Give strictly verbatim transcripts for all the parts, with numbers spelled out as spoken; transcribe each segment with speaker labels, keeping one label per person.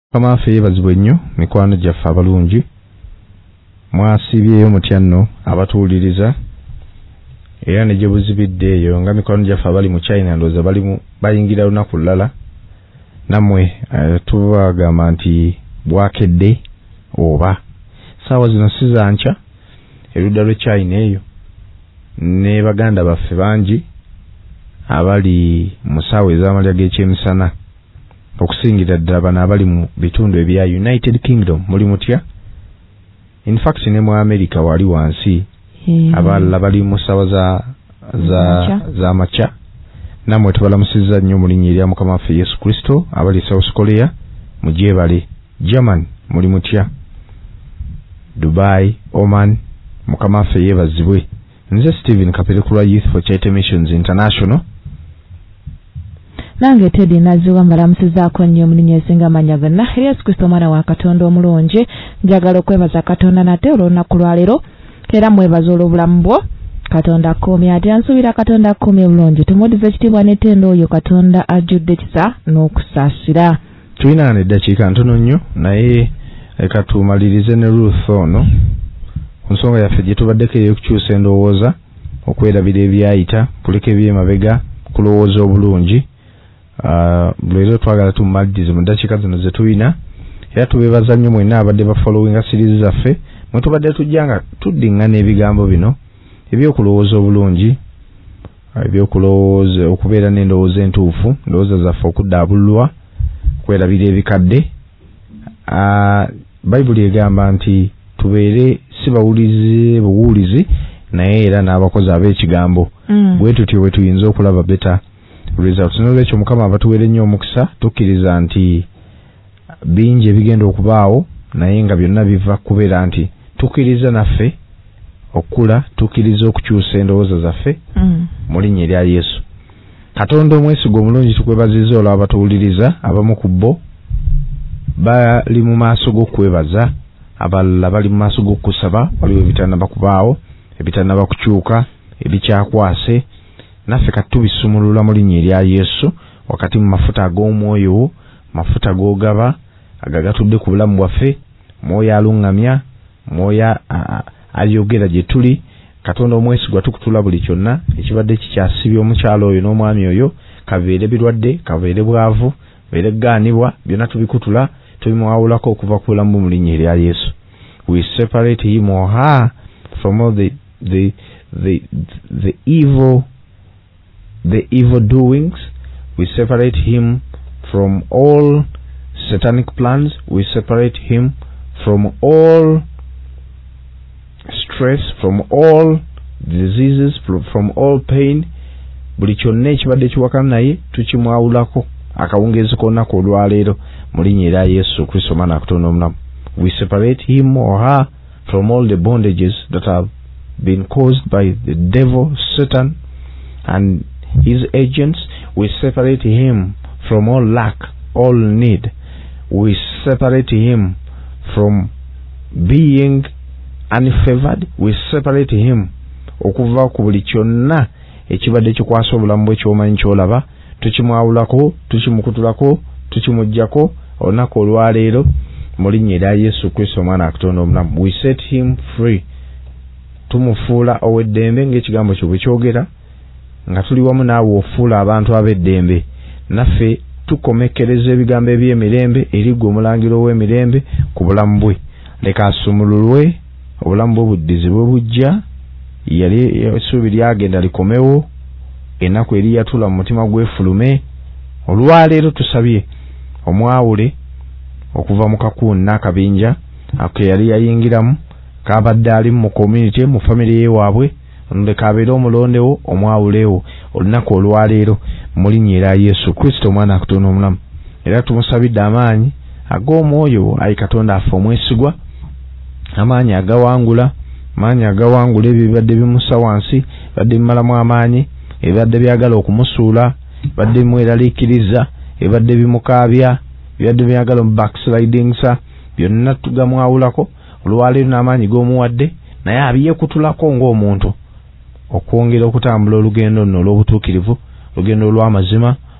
Speaker 1: Kama fe bazibwe nnyo mikwano gyaffe abalungi mwasibyeyo mutya nno abatuuliriza era ne gye buzibidde eyo nga mikwano gyaffe abali mu China ndowooza bali bayingira lunaku lulala nammwe uh, tubagamba nti bwakedde oba saawa zino si za nkya erudda lw'e China eyo ne baganda baffe bangi abali mu ssaawa ez'amalya g'ekyemisana okusingira ddala bano abali mu bitundu ebya United Kingdom muli mutya in fact ne mu America wali wansi yeah. Abalala bali mu ssaawa za za za macha namwe tubalamusizza nnyo mu linnya erya Mukama waffe Yesu Kristo abali South Korea mu gyebale German muli mutya Dubai Oman Mukama waffe yeebazibwe nze Stephen Kaperekulwa Youth for Charity Missions International
Speaker 2: nange Teddy naziwa mbalamusizaako nnyo mu linnya esinga manya gonna Yesu Kristo mwana wa Katonda omulungi njagala okwebaza Katonda nate olw'olunaku lwaleero era mwebaza olw'obulamu bwo Katonda akkuumye ate ansuubira Katonda akkuumye bulungi tumudize ekitiibwa n'ettendo oyo Katonda ajjudde ekisa n'okusaasira.
Speaker 1: Tulina n'eddakiika ntono nnyo naye leka tumalirize ne Ruth ono ku nsonga yaffe gye tubaddeko ey'okukyusa endowooza okwerabira ebyayita kuleka eby'emabega kulowooza obulungi. Uh, Lero twagala tumalirize mu ddakiika zino ze tulina era tubeebaza nnyo mwenna abadde bafollowinga series zaffe mwe tubadde tujja nga tuddingana ebigambo bino ebyokulowooza obulungi ebyokulowooza okubeera n'endowooza entuufu ndowooza zaffe okuddaabululwa kwerabira ebikadde. uh, Bayibuli egamba nti tubeere si bawulize buwulizi naye era n'abakozi ab'ekigambo mm. bwe tutyo bwe tuyinza okulaba beta results. N'olwekyo Mukama abatuweere nnyo omukisa tukkiriza nti bingi ebigenda okubaawo naye nga byonna biva kubeera nti tukkiriza naffe okula tukkiriza okukyusa endowooza zaffe mm. mu linnya erya Yesu. Katonda omwesiga omulungi tukwebazizza olwo abatuwuliriza abamu ku bo bali mu maaso g'okwebaza abalala bali mu maaso g'okusaba waliwo ebitannaba kubaawo ebitannaba kukyuka ebikyakwase naffe kati tubisumulula mu linnya erya Yesu wakati mu mafuta ag'omwoyo mafuta g'ogaba agagatudde ku bulamu bwaffe mwoyo aluŋŋamya mwoyo ayogera gye tuli Katonda omwesigwa tukutula buli kyonna ekibadde kikyasibya omukyalo oyo n'omwami oyo kabeere birwadde kabeere bwavu beere gaanibwa byonna tubikutula tubimwawulako okuva ku bulamu mu linnya erya Yesu. We separate him or her from all the the the the evil the evil doings. We separate him from all satanic plans. We separate him from all stress, from all diseases, from all pain. Buli kyonna ekibadde kiwakana naye tukimwawulako akawungeezi konna olwaleero mu linnya erya Yesu Kristo mwana wa Katonda omulamu. We separate him or her from all the bondages that have been caused by the devil, Satan, and his agents. We separate him from all lack, all need. We separate him from being unfavored. We separate him okuva ku buli kyonna ekibadde kikwasa obulamu bwe ky'omanyi ky'olaba tukimwawulako tukimukutulako tukimuggyako olunaku olwaleero mu linnya erya Yesu Kristo omwana wa Katonda omulamu. We set him free. Tumufuula ow'eddembe ng'ekigambo kyo bwe kyogera nga tuli wamu naawe ofuula abantu ab'eddembe naffe tukomekkereza ebigambo eby'emirembe eri gwe omulangira ow'emirembe ku bulamu bwe. Leka asumululwe obulamu bwe buddizi bwe bujja yali essuubi lyagenda likomewo ennaku eri yatula mu mutima gwefulume. Olwaleero tusabye omwawule okuva mu kakuuni n'akabinja ako yali yayingiramu kabadde ali mu community mu family ye waabwe leka abeere omulondewo omwawulewo olunaku olwaleero mu linnya erya Yesu Kristo omwana wa Katonda omulamu. Era tumusabidde amaanyi ag'omwoyo ayi Katonda affe omwesigwa amaanyi agawangula amaanyi agawangula ebibadde bimusa wansi ebadde bimalamu amaanyi ebibadde byagala okumusuula ebibadde bimweraliikiriza ebibadde bimukaabya ebibadde byagala mu backslidingsa byonna tugamwawulako olwaleero n'amaanyi g'omuwadde naye abiyekutulako ng'omuntu okwongera okutambula olugendo nno olw'obutuukirivu lugendo olw'amazima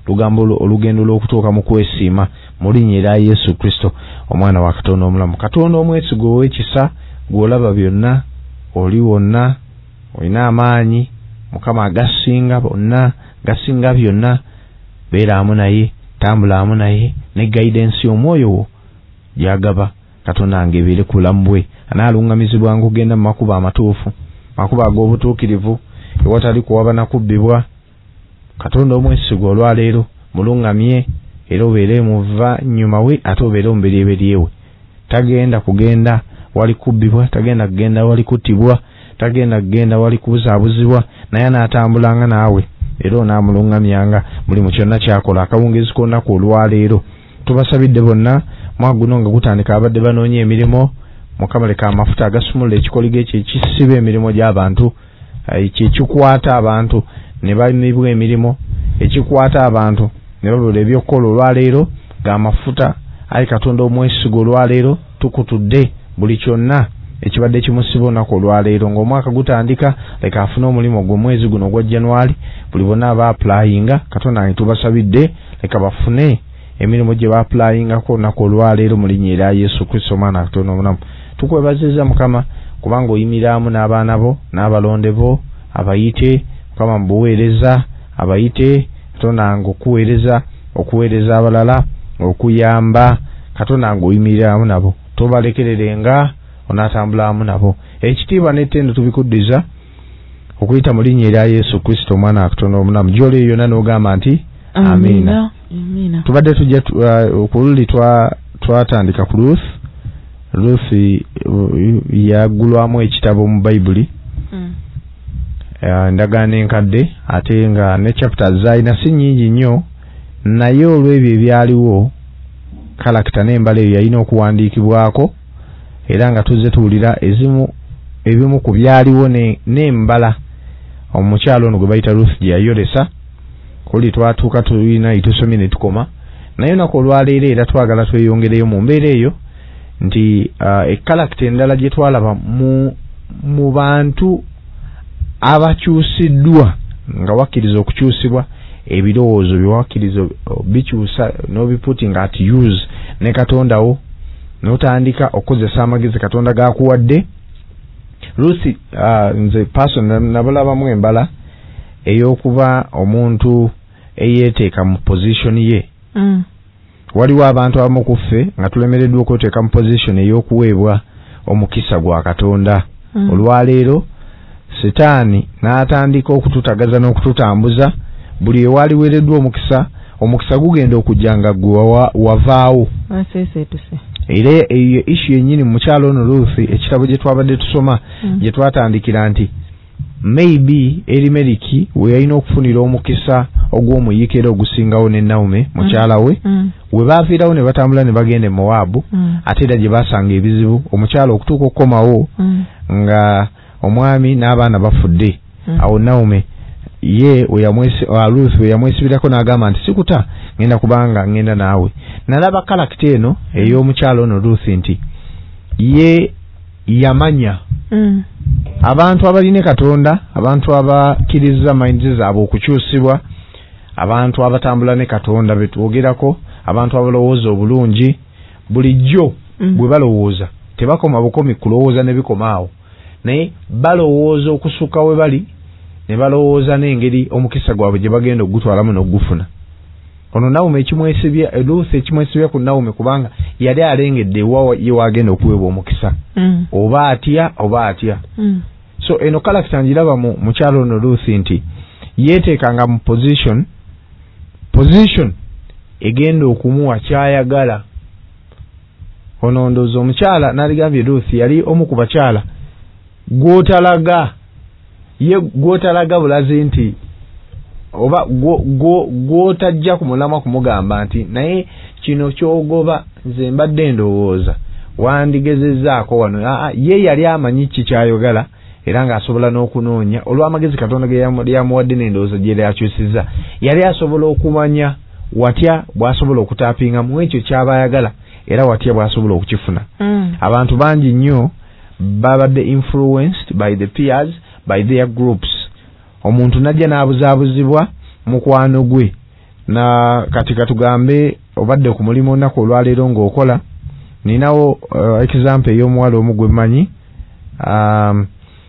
Speaker 1: lugambo olugendo lw'okutuuka mu kwesiima mu linnya lya Yesu Kristo omwana wa Katonda omulamu. Katonda omwesiga ow'ekisa gw'olaba byonna oli wonna olina amaanyi Mukama agasinga bonna gasinga byonna beera amu naye tambula amu naye ne guidance y'omwoyo wo gyagaba Katonda angebere ku bulamu bwe anaalungamizibwa ng'ogenda mu makubo amatuufu makubo ag'obutuukirivu ewatali kuwaba na kubbibwa. Katonda omwesiga olwaleero mulungamye era obeere muva nnyuma we ate obeere omubereberye we. Tagenda kugenda wali kubbibwa, tagenda kugenda wali kuttibwa, tagenda kugenda wali kubuzaabuzibwa, naye anaatambulanga naawe era onaamulungamyanga buli mu kyonna kyakola. Akawungeezi k'olunaku olwaleero tubasabidde bonna mwaguno nga gutandika abadde banoonya emirimu. Mukama leka amafuta agasumulula ekikoligo ekyo ekisiba emirimu gy'abantu, ekikwata abantu ne balimibwa emirimu, ekikwata abantu ne babula ebyokukola olwaleero ga mafuta. Ayi Katonda omwesiga olwaleero tukutudde buli kyonna ekibadde kimusiba olunaku olwaleero ng'omwaka gutandika leka afune omulimu gwo mwezi guno ogwa January. Buli bonna aba applyinga Katonda ne tubasabidde leka bafune emirimu gye ba applyingako olunaku olwaleero mu linnya lya Yesu Kristo omwana wa Katonda omulamu. Tukwebaziza Mukama kubanga oyimiramu n'abaana bo n'abalonde bo abayite Mukama mu buweereza abayite Katonda ng'okuweereza okuweereza abalala okuyamba Katonda ng'oyimiriramu nabo tobalekererenga onaatambulamu nabo. Ekitiibwa n'ettendo tubikuddiza okuyita mu linnya lya Yesu Kristo omwana wa Katonda omulamu. Gy'oli yonna n'ogamba nti amiina. Tubadde tujja ku luli twatandika ku Ruth. Ruth yaggulwamu ekitabo mu Bayibuli endagaano enkadde ate nga ne chapters zaalina si nnyingi nnyo naye olw'ebyo ebyaliwo kalakita n'embala eyo yalina okuwandiikibwako era nga tuzze tuwulira ezimu ebimu ku byaliwo n'embala omukyalo ono gwe bayita Ruth gye yayolesa kuli twatuuka tulina itusomye ne tukoma naye nako olwaleero era twagala tweyongereyo mu mbeera eyo nti ekkalakita endala gye twalaba mu mu bantu abakyusiddwa nga wakkiriza okukyusibwa ebirowoozo byewakkiriza bikyusa n'obiputing at use ne Katondawo n'otandika okukozesa amagezi Katonda gaakuwadde. Lucy uh, nze person nabulabamu embala ey'okuba omuntu eyeeteeka mu position ye.
Speaker 2: Mm.
Speaker 1: Waliwo abantu abamu ku ffe nga tulemereddwa okweteeka mu position ey'okuweebwa omukisa gwa Katonda. Mm. Olwaleero Setaani n'atandika okututagaza n'okututambuza buli ewaliweereddwa omukisa omukisa gugenda okujjanga gwe wavaawo.
Speaker 2: Aseeseetuse.
Speaker 1: Era eyo issue yennyini mu mukyalo ono Ruth ekitabo gye twabadde tusoma mm. gye twatandikira nti maybe Erimeriki we yalina okufunira omukisa ogw'omuyiikero ogusingawo ne Naomi mukyala we mm. we baaviirawo ne batambula ne bagenda e Mowabu mm. ate era gye baasanga ebizibu omukyala okutuuka okukomawo mm. nga omwami n'abaana bafudde mm. awo Naomi ye oyamwesi Ruth we yamwesibirako n'agamba nti sikuta ngenda kubanga ngenda naawe. Nalaba kalakita eno ey'omukyalo ono Ruth nti ye yamanya mm. abantu abalina Katonda, abantu abakkiriza minds zaabwe okukyusibwa, abantu abatambula ne Katonda betwogerako, abantu abalowooza obulungi bulijjo mm. bwe balowooza tebakoma bukomi kulowooza ne bikomaawo naye balowooza okusukka we bali ne balowooza n'engeri omukisa gwabwe gye bagenda okugutwalamu n'okugufuna. Ono Naomi ekimwesibya Ruth ekimwesibya ku Naomi kubanga yali alengedde wa ye wagenda okuweebwa omukisa mm. oba atya oba atya mm. so eno kalakita njiraba mu mukyalo ono Ruth nti yeeteekanga mu position position egenda okumuwa kyayagala. Ono ndowooza omukyala n'aligambye Ruth yali omu ku bakyala gw'otalaga ye gw'otalaga bulazi nti oba gw'otajja ku mulama kumugamba nti naye kino kyogoba nze mbadde ndowooza wandigezezzaako wano. Aa ye yali amanyi ki kyayogala era ng'asobola n'okunoonya olw'amagezi Katonda ge yamuwadde n'endowooza gye yakyusizza yali asobola okumanya watya bw'asobola okutaapinga mu ekyo ky'aba ayagala era watya bw'asobola okukifuna. Mm. Abantu bangi nnyo babadde influenced by the peers, by their groups. Omuntu najja n'abuzaabuzibwa mukwano gwe na katika tugambe obadde ku mulimu nako olwaleero ng'okola ninawo uh, example y'omuwala omugwe manyi um,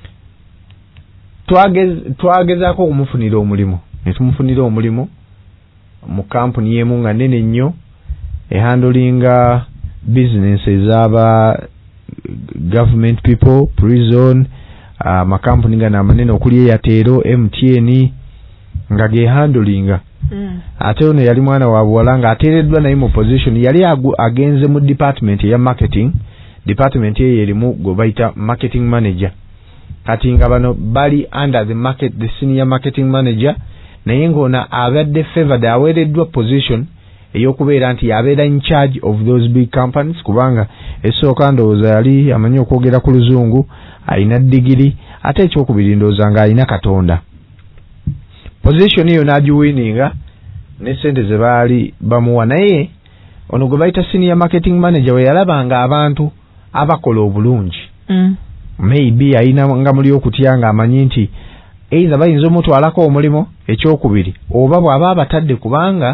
Speaker 1: twagez twagezaako okumufunira omulimu ne tumufunira omulimu mu kampuni y'emu nga nene nnyo ehandolinga business ez'aba government people prison amakampuni uh, nga namanene okuli Airtel M T N nga ge handlinga mm. ate ono yali mwana wa buwala nga ateereddwa naye mu position yali agu, agenze mu department ya marketing department ye erimu go bayita marketing manager kati nga bano bali under the market the senior marketing manager naye ng'ona abadde favored aweereddwa position eyokubeera nti yabeera in charge of those big companies kubanga esooka ndowooza yali amanyi okwogera ku luzungu alina digiri ate ekyokubiri ndowooza nga alina katonda position eyo n'agiwininga ne sente ze baali bamuwa naye ono gwe bayita senior marketing manager we yalabanga abantu abakola obulungi mm. maybe ayina nga muli okutya nga amanyi nti either bayinza omutwalako omulimu ekyokubiri oba bw'aba abatadde kubanga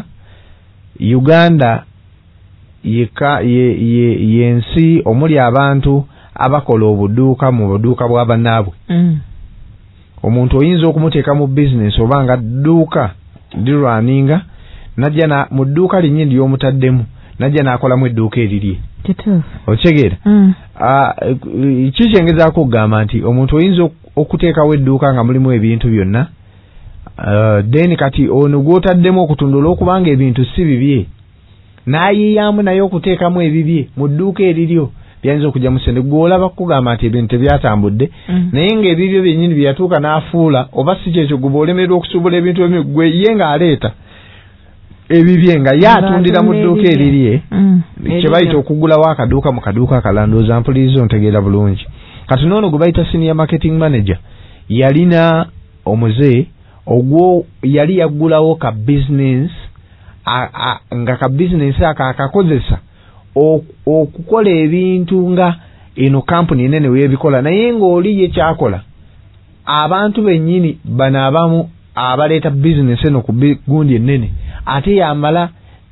Speaker 1: Uganda yeka ye ye yensi omuli abantu abakola obuduuka mu buduuka bwa banaabwe mm. omuntu oyinza okumuteeka mu business obanga dduuka dirwaninga najja na mu dduuka linnyindi y'omutaddemu najja n'akolamu edduuka erirye okitegera mm. uh, kikyengezaako okugamba nti omuntu oyinza okuteekawo edduuka nga mulimu ebintu byonna Uh, then kati ono gwotaddemu okutundula okubanga ebintu si bibye n'ayiyamu naye okuteekamu ebibye mu dduuka eriryo byayinza okujja mu sente gw'olaba kugamba nti ebintu tebyatambudde mm. naye ng'ebibyo byennyini byeyatuuka n'afuula oba si kyekyo gwe olemerwa okusuubula ebintu ebimu gwe ye ng'aleeta ebibye nga ye atundira mu dduuka erirye mm. kye bayita okugulawo akaduuka mu kaduuka akalandooza mpulirizo ntegeera bulungi kati noono gwe bayita senior marketing manager yalina omuze ogwo yali yaggulawo ka business a, a, nga ka business aka akakozesa okukola ebintu nga eno company enene webikola naye ng'oli ye kyakola abantu bennyini bano abamu abaleeta business eno ku gundi ennene ate yamala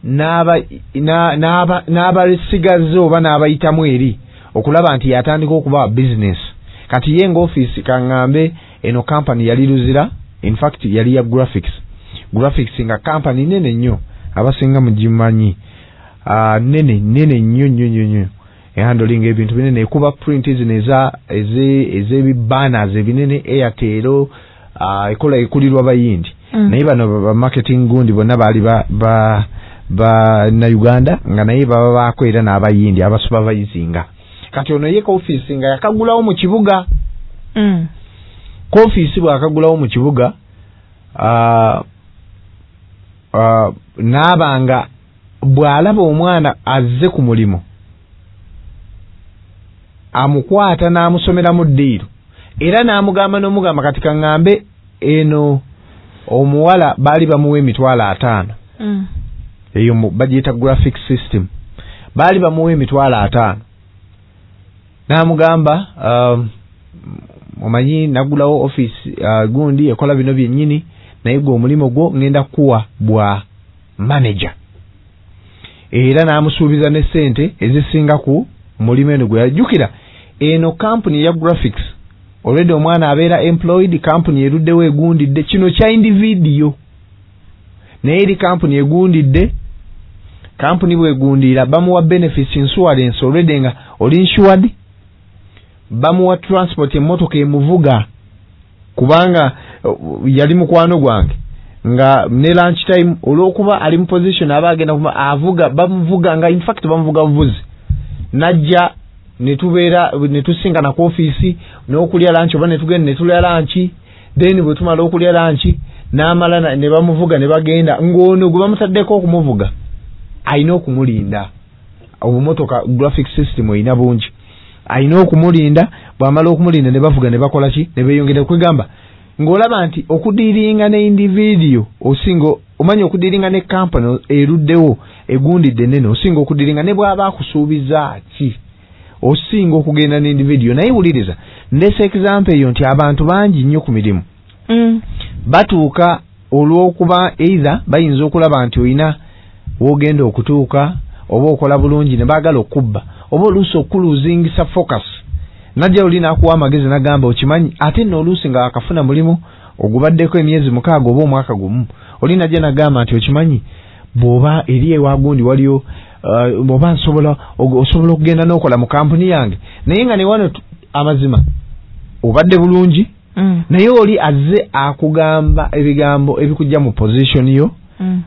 Speaker 1: n'abasigaze oba n'abayitamu eri okulaba nti yatandika okuba business kati ye ng'ofiisi kaŋŋambe eno company yali luzira in fact yali ya graphics graphics nga company nene nnyo abasinga mugimanyi uh, nene nene nnyo nnyo nnyo ehandling ebintu binene ekuba print zineza eze eze banners ebinene Airtel uh, ekola ekulirwa bayindi mm. naye bano ba marketing gundi bonna bali ba ba, ba na Uganda nga naye baba bakwera n'abayindi abasupervisinga kati ono ye ko office nga yakagulawo mu kibuga mm. Office bwakagulawo mu kibuga uh, uh, n'abanga bw'alaba omwana azze ku mulimu amukwata n'amusomeramu ddiiro era n'amugamba n'omugamba kati kaŋŋambe eno omuwala baali bamuwa emitwalo ataano mm. eyo bagiyita graphic system baali bamuwa emitwalo ataano n'amugamba um, omanyi nagulawo office uh, gundi ekola bino byennyini naye gwe omulimo gwo ngenda kuwa bwa manager era n'amusuubiza ne ssente ezisinga ku mulimu eno gwe yajjukira eno company ya graphics already omwana abeera employed company eruddewo egundidde kino kya individio naye eri company egundidde company bwegundira bamuwa benefits insurance already nga oli insured bamuwa transport emmotoka emuvuga kubanga uh, yali mukwano gwange nga ne lunch time olwokuba ali mu position abagenda kuma avuga bamuvuga nga in fact bamuvuga buvuzi najja netubeera netusingana ku office n'okulya lunch oba netugenda netulya lunch then bwe tumala okulya lunch n'amala ne bamuvuga ne bagenda ng'ono gwe bamutaddeko okumuvuga ayina okumulinda obumotoka graphic system eyina bungi ayina okumulinda bw'amala okumulinda ne bavuga ne bakola ki ne beeyongera kwegamba ng'olaba nti okudiringa ne individio osingo omanya okudiringa ne company eruddewo egundidde nene osinga okudiringa ne bw'aba akusuubiza ki osinga okugenda ne individio naye wuliriza ndese example eyo nti abantu bangi nnyo ku mirimu mm. batuuka olw'okuba either bayinza okulaba nti olina wogenda okutuuka oba okola bulungi ne baagala okubba oba oluusi okuluzingisa focus najja oli n'akuwa amagezi n'agamba okimanyi ate nno oluusi nga akafuna mulimu ogubaddeko emyezi mukaaga oba omwaka gumu oli najja n'agamba nti okimanyi bw'oba eri ewagundi waliyo uh, oba nsobola osobola okugenda n'okola mu kampuni yange naye nga ne wano amazima obadde bulungi mm. naye oli azze akugamba ebigambo ebikujja mu position yo mm.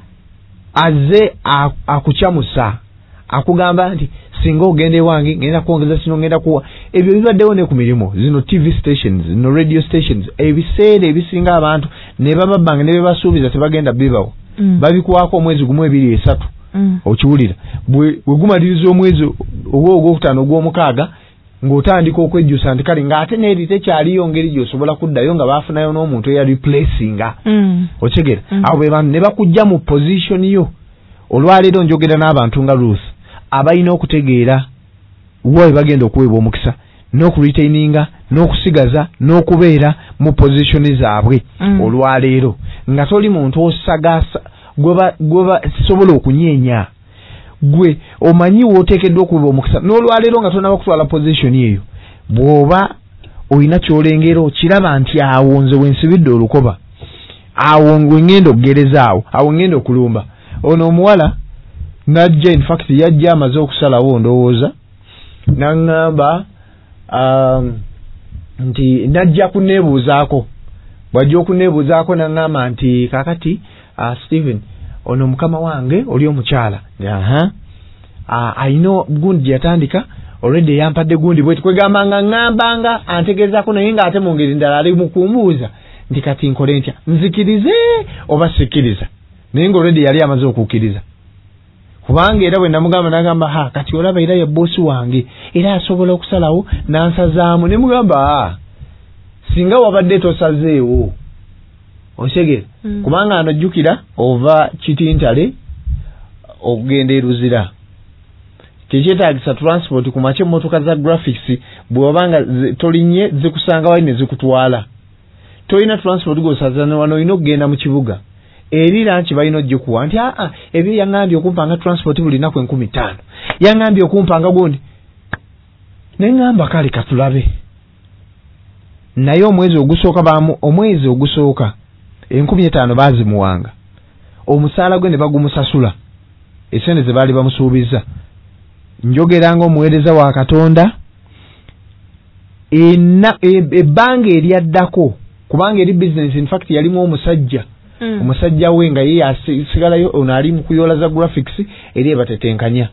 Speaker 1: azze akukyamusa akugamba nti singa ogende ewange ngenda kwongeza kino ngenda kuwa ebyo bibaddewo ne ku mirimu zino T V stations zino radio stations ebiseera ebisinga abantu ne bababanga ne bebasuubiza tebagenda bibawo mm. babikuwaako omwezi gumu ebiri esatu mm. okiwulira bwe gumaliriza omwezi ogwo ogwokutaano ogw'omukaaga ng'otandika okwejjusa nti kale ng'ate n'eri tekyaliyo ngeri gy'osobola kuddayo nga baafunayo n'omuntu eya replacinga mm. okigera mm. abo be bantu ne bakujja mu position yo olwaleero njogera n'abantu nga Ruth abalina okutegeera wo bagenda okuweebwa omukisa n'okuretaininga n'okusigaza n'okubeera mu position zaabwe mm. olwaleero nga toli muntu osagasa gwe gwe sobola okunyeenya gwe omanyi wooteekeddwa okuweebwa omukisa n'olwaleero nga tonna bakutwala position eyo bw'oba olina ky'olengera okiraba nti awo nze wensibidde olukoba awo ngenda okugereza awo awo ngenda okulumba ono omuwala najja in fact yajja amaze okusalawo ndowooza n'aŋŋamba um, nti najja kunneebuuzaako bw'ajja okunneebuuzaako n'aŋŋamba nti kakati uh, Stephen ono mukama wange oli omukyala aha uh, ayina gundi gye yatandika already yampadde gundi bwe tukwegamba nga ŋŋambanga antegeezaako naye ng'ate mu ngeri ndala ali mu kumbuuza nti kati nkole ntya nzikirize oba sikkiriza naye nga already yali amaze okukkiriza kubanga era bwe namugamba n'agamba ha kati olaba era ye boosi wange era asobola okusalawo n'ansazaamu ne mugamba singa wabadde tosazeewo otegere mm. kubanga anojjukira ova kitintale okugenda eruzira tekyetaagisa transport ku makya emmotoka za graphics bw'obanga tolinye zikusanga wali ne zikutwala tolina transport gosazana wano olina okugenda mu kibuga erira nti balina ojjikuwa nti aa ebyo yaŋŋambye okumpanga transport buli nnaku enkumi ttaano yaŋŋambye okumpanga gundi ne ŋŋamba kale katulabe naye omwezi ogusooka baamu omwezi ogusooka enkumi etaano baazimuwanga omusaala gwe ne bagumusasula esente ze baali bamusuubiza njogeranga omuweereza wa Katonda ebbanga eryaddako kubanga eri business in fact yalimu omusajja mm. omusajja we nga ye asigalayo ono ali mu kuyoola za graphics eri ebatetenkanya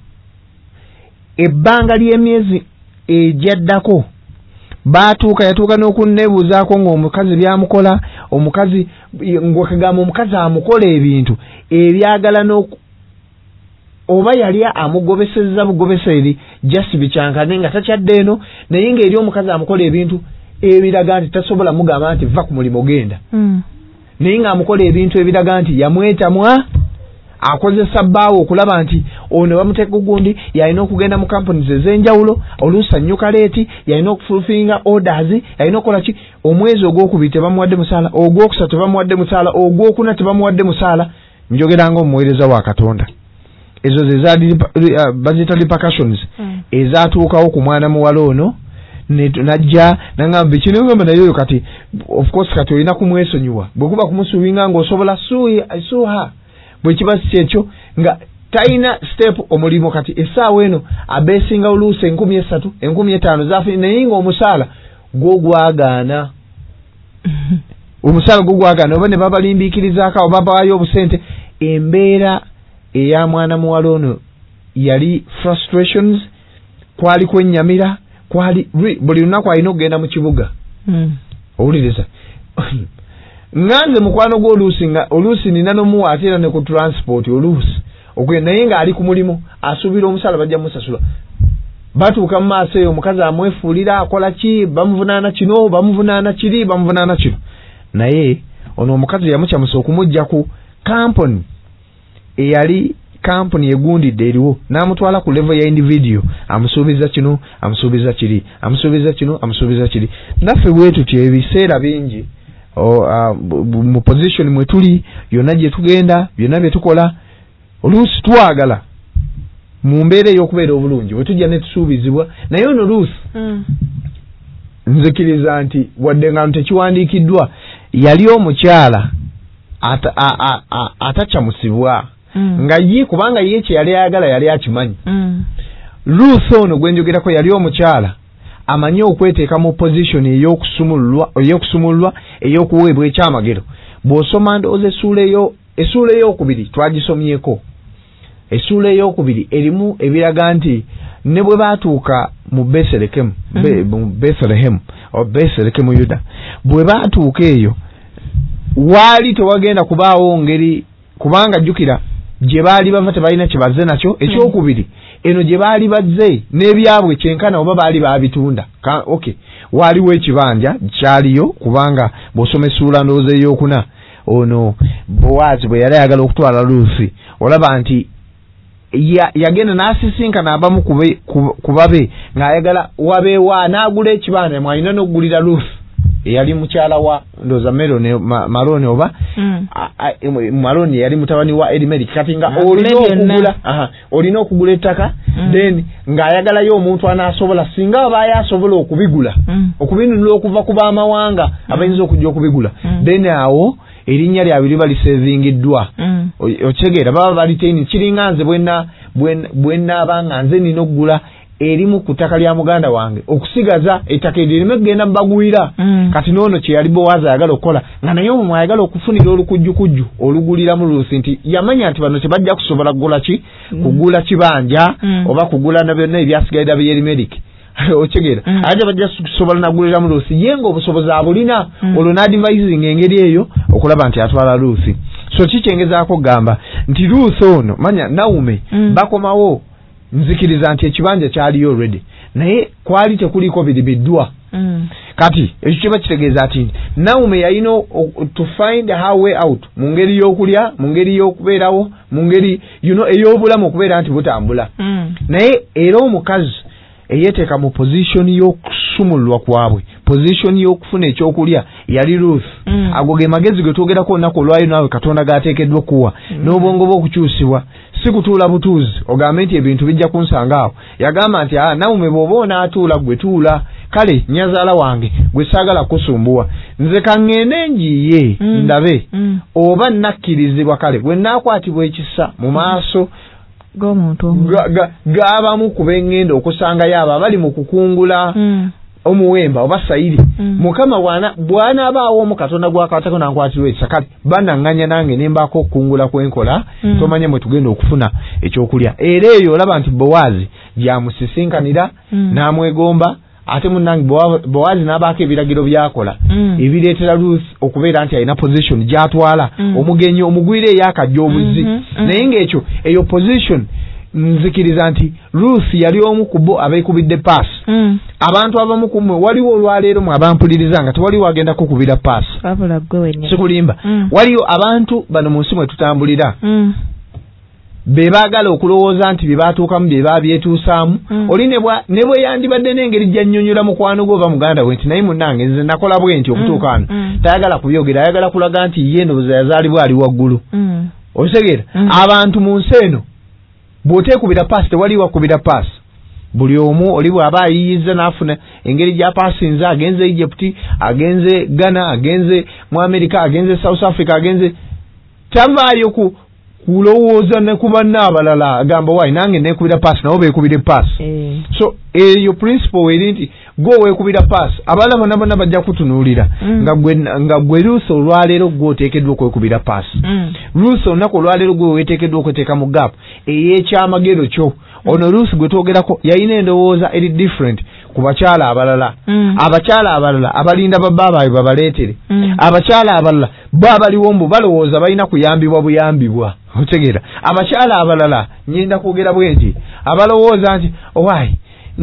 Speaker 1: ebbanga ly'emyezi egyaddako baatuuka yatuuka n'okunneebuuzaako ng'omukazi byamukola omukazi ng'okagamba omukazi amukola ebintu ebyagala n'oku oba yali amugobesezza bugobesa eri just bikyankane nga takyadde eno naye ng'eri omukazi amukola ebintu ebiraga nti tasobola mugamba nti va ku mulimu genda mm. naye ng'amukola ebintu ebiraga nti yamwetamwa akozesa bbaawo okulaba nti ono bamuteeka gundi yalina okugenda mu companies ez'enjawulo oluusi annyuka leeti yalina okufulfinga orders yalina okukola ki omwezi ogwokubiri tebamuwadde musaala ogwokusatu tebamuwadde musaala ogwokuna tebamuwadde musaala njogeranga omuweereza wa Katonda ezo ze zaali bazita repercussions mm. ezaatuukawo ku mwana muwala ono najja nangamba kino ngamba naye kati of course kati olina kumwesonyiwa bwe kuba kumusuubinga ng'osobola suuha bwe kiba si ekyo nga talina step omulimu kati essaawa eno abeesinga oluusi enkumi esatu enkumi etaano zaafuna naye ng'omusaala gwogwagaana omusaala gwogwagaana oba ne babalimbiikirizaako oba babaayo obusente embeera eya mwana muwala ono yali frustrations kwali kwennyamira kwali buli lunaku alina okugenda mu kibuga mm. owuliriza nganze mukwano gw'oluusi nga oluusi nina nomuwa ate era ne ku transport oluusi okugenda naye ng'ali ku mulimu asuubira omusaala bajja musasula batuuka mu maaso eyo omukazi amwefuulira akola ki bamuvunaana kino bamuvunaana kiri bamuvunaana kino naye ono omukazi yamukyamusa okumujja ku kampuni eyali kampuni egundidde eriwo n'amutwala ku level ya individual amusuubiza kino amusuubiza kiri amusuubiza kino amusuubiza kiri naffe bwe tutyo ebiseera bingi uh, mu position mwe tuli yonna gye tugenda byonna bye tukola oluusi twagala mu mbeera ey'okubeera obulungi bwe tujja ne tusuubizibwa naye ono luusi mm. nzikiriza nti wadde nga tekiwandiikiddwa yali omukyala atacyamusibwa mm. nga ye kubanga ye kye yali ayagala yali akimanyi mm. luusi ono gwe njogerako yali omukyala amanyi okweteeka mu position ey'okusumululwa ey'okusumululwa ey'okuweebwa ekyamagero bw'osoma ndowooza essuula eyo essuula ey'okubiri twagisomyeko essuula ey'okubiri erimu ebiraga nti ne bwe baatuuka mu Bethlehem mu Bethlehem o Bethlehem Yuda bwe baatuuka eyo waali tewagenda kubaawo ngeri kubanga jjukira gye baali bava tebalina kye bazze nakyo ekyokubiri eno gye baali bazze n'ebyabwe kyenkana oba baali baabitunda okay waaliwo ekibanja kyaliyo kubanga bw'osoma essuula ndowooza ey'okuna ono Bowazi bwe yali ayagala okutwala Luusi olaba nti ya yagenda n'asisinkana abamu kubabe ng'ayagala wabeewa n'agula ekibanja mwalina n'okugulira Luusi eyali mukyala wa ndoza Meloni Maloni oba mm. Maloni yali mutabani wa Elimeleki kati nga olina okugula aha olina okugula ettaka mm. then ng'ayagala yo omuntu anaasobola singa aba yasobola okubigula mm. okubinunula okuva ku baamawanga mm. abayinza okujja okubigula mm. then awo erinnya lyabwe liba lisevingiddwa mm. okitegera baba baliteini kiringa nze bwenna bwenna abanga nze nina okugula erimu ku ttaka lya muganda wange okusigaza ettaka erime kugenda mubagwira mm. kati noono kye yali Bowazi ayagala okukola nga naye omwe ayagala okufunira olukujjukujju oluguliramu Luusi nti yamanya nti bano tebajja kusobola kugula ki mm. kugula kibanja mm. oba kugula na byonna ebyasigalira by'Erimereki okigera mm. aje bajja kusobola naguliramu Luusi yenga obusobozi abulina mm. olwo n'advising engeri eyo okulaba nti atwala Luusi so kikyengezaako gamba nti Luusi ono manya Naume mm. bakomawo nzikiriza nti ekibanja kyaliyo already naye kwali tekuliko biribiddwa mm. kati ekyo kiba kitegeeza ati Naume yalina to find her way out mu ngeri y'okulya mu ngeri y'okubeerawo mu ngeri you know ey'obulamu okubeera nti butambula mm. naye era omukazi eyeteeka mu position y'okusumulwa kwabwe position y'okufuna ekyokulya yali Ruth mm. ago ge magezi ge twogerako olunaku olwayo naawe Katonda gaateekeddwa okuwa mm. n'obwongo bw'okukyusibwa si kutuula butuuzi ogambe nti ebintu bijja kunsanga awo yagamba nti ah Naume bw'oba onaatuula gwe tuula kale nyazaala wange gwe saagala kusumbuwa nze kaŋŋende njiye mm. ndabe mm. oba nakkirizibwa kale bwe naakwatibwa ekisa mu maaso
Speaker 2: g'omuntu
Speaker 1: g'abamu ku b'eŋŋenda okusanga yabo abali mu kukungula mm. omuwemba oba sayiri mm. mukama bwana bwana abaawo omu Katonda gw'akaatako nankwatirwa ekisa kale banaŋŋanya nange ne mbaako okukungula kwenkola mm. tomanye mwe tugenda okufuna ekyokulya era eyo olaba nti Bowazi gyamusisinkanira mm. n'amwegomba ate munnange Bowazi n'abaako ebiragiro byakola mm. ebireetera Ruth okubeera nti alina position gy'atwala mm. omugenyi omugwire eyakajja obuzi mm -hmm. naye ng'ekyo eyo position nzikiriza nti Ruth yali omu ku bo abeekubidde paasi mm. abantu abamu ku mmwe waliwo olwaleero mwe abampuliriza nga tewaliwo agenda kukubira paasi sikulimba mm. waliwo abantu bano mu nsi mwe tutambulira mm. be baagala okulowooza nti bye baatuukamu bye baabyetuusaamu mm. oli ne bwe yandibadde n'engeri gy'annyonnyola mukwano gwe oba muganda we nti naye munnange nze nakola bwe nti okutuuka wano mm. mm. tayagala kubyogera ayagala kulaga nti ye ndowooza yazaalibwa ali waggulu mm. okitegeera mm. abantu mu nsi eno bw'oteekubira paasi tewali wakubira paasi buli omu oli bw'aba ayiyizza n'afuna engeri gya paasinze agenze Egypt agenze Ghana agenze mu America agenze South Africa agenze tavaayo ku kulowooza ne ku bannaabalala agamba wayi nange neekubira paasi nabo beekubire paasi mm. so eyo principle eri nti gwe weekubira paasi abalala bonna bonna bajja kutunuulira mm. nga gwe nga gwe Ruth olwaleero gwe oteekeddwa okwekubira paasi mm. Ruth olunaku olwaleero gwe weeteekeddwa okweteeka mu gaapu ey'ekyamagero kyo mm. ono Ruth gwe twogerako yalina endowooza eri different ku bakyala abalala mm. abakyala abalala abalinda babbaabwe babaleetere mm. abakyala abalala bo abaliwo mbu balowooza balina kuyambibwa buyambibwa otegeera abakyala abalala nyenda kwogera bwe nti abalowooza nti owaayi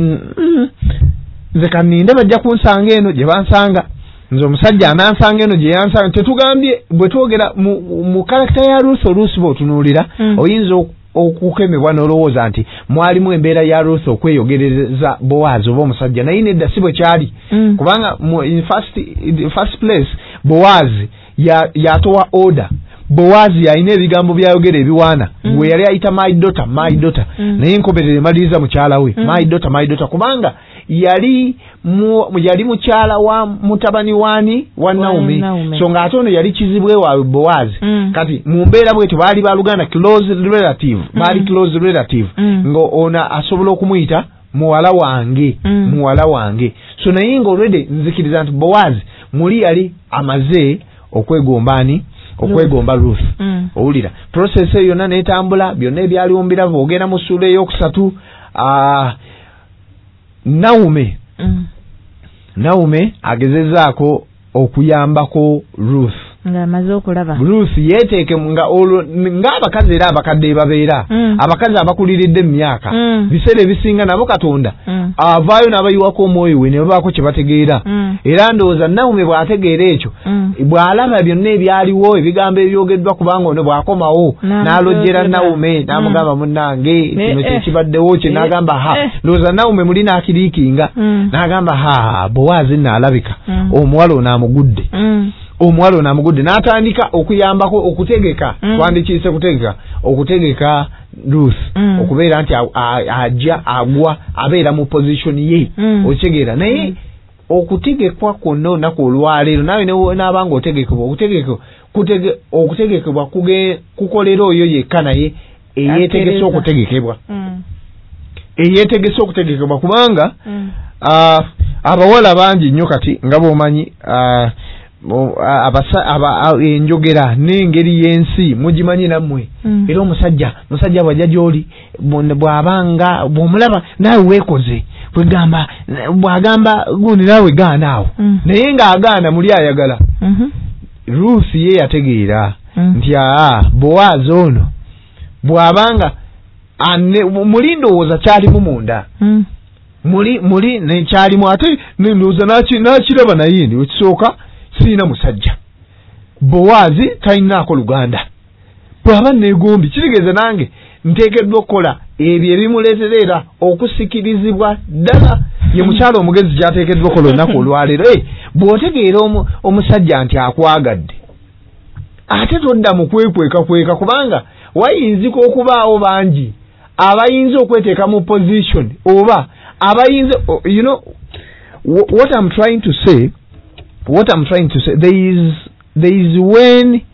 Speaker 1: nze kaninde bajja kunsanga eno gye bansanga nze omusajja anansanga eno gye yansanga tetugambye bwe twogera mu karakita ya Ruth oluusi bw'otunuulira mm. oyinza okukemebwa n'olowooza nti mwalimu embeera ya Ruth okweyogereza Bowazi oba omusajja naye nedda si bwe kyali mm. kubanga in first, in first place Bowazi ya yatoa order Bowazi yaine ebigambo byayogera ebiwaana mm. gwe yali ayita my daughter my daughter mm. naye nkoberere maliza mukyala we mm. my daughter my daughter kubanga yali mu yali mukyala wa mutabani wani wa Naomi so ngatono yali kizibwe wa Bowazi mm. kati mu mbeera bwe tebali baluganda close relative mm. bali close relative mm. ngo ona asobola okumuyita muwala wange mm. muwala wange so naye ngo already nzikiriza nti Bowazi muli yali amaze okwegombani okwegomba Ruth mm. owulira process eyo yonna netambula byonna ebyali ombira ogenda mu sura eyokusatu uh, Naomi mm. Naomi agezezaako okuyambako Ruth
Speaker 2: nga amaze okulaba
Speaker 1: Ruth yeteeke nga olwo ng'abakazi era abakadde babeera mm. abakazi abakuliridde mu myaka mm. biseera ebisinga nabo Katonda mm. avaayo n'abayiwako omwoyo we ne babaako kye bategeera mm. era ndowooza Naomi bw'ategeera ekyo mm. bw'alaba byonna ebyaliwo ebigambo ebyogeddwa kubanga ono bw'akomawo n'alojjera Naomi n'amugamba munnange kino kye kibaddewo kye n'agamba ha ndowooza Naomi muli n'akiriikinga n'agamba ha Bowazi n'alabika omuwala ono amugudde omuwala ono amugudde n'atandika okuyambako okutegeka mm. twandikiise kutegeka okutegeka Ruth mm. okubeera nti ajja agwa abeera mu position ye mm. okitegeera naye mm. okutegekwa kwonna olunaku olwaleero nawe n'abanga otegekebwa okutegekebwa kutege okutegekebwa kukolera oyo yekka naye eyeetegese okutegekebwa mm. eyeetegese okutegekebwa kubanga mm. uh, abawala bangi nnyo kati nga bw'omanyi uh, abasa aba enjogera n'engeri y'ensi mugimanyi nammwe mm. era omusajja musajja bwajja gy'oli bw'abanga bw'omulaba nawe weekoze bwegamba bw'agamba gundi nawe gaana awo mm. naye ng'agaana muli ayagala mm-hmm. Ruth ye yategeera mm. nti aa Bowazi ono bw'abanga muli ndowooza kyalimu munda mm. muli muli nekyalimu ate ndowooza n'akiraba naye ndi wekisooka sina musajja Bowazi talinaako luganda bw'aba negombi kitegeeza nange nteekeddwa okukola ebyo ebimuleeterera okusikirizibwa ddala ye mukyalo omugezi kyateekeddwa okukola olunaku olwaleero e bw'otegeera omusajja nti akwagadde ate todda mu kwekwekakweka kubanga wayinzika okubaawo bangi abayinza okweteeka mu position oba abayinza you know what I'm trying to say What I'm trying to say, there is there is when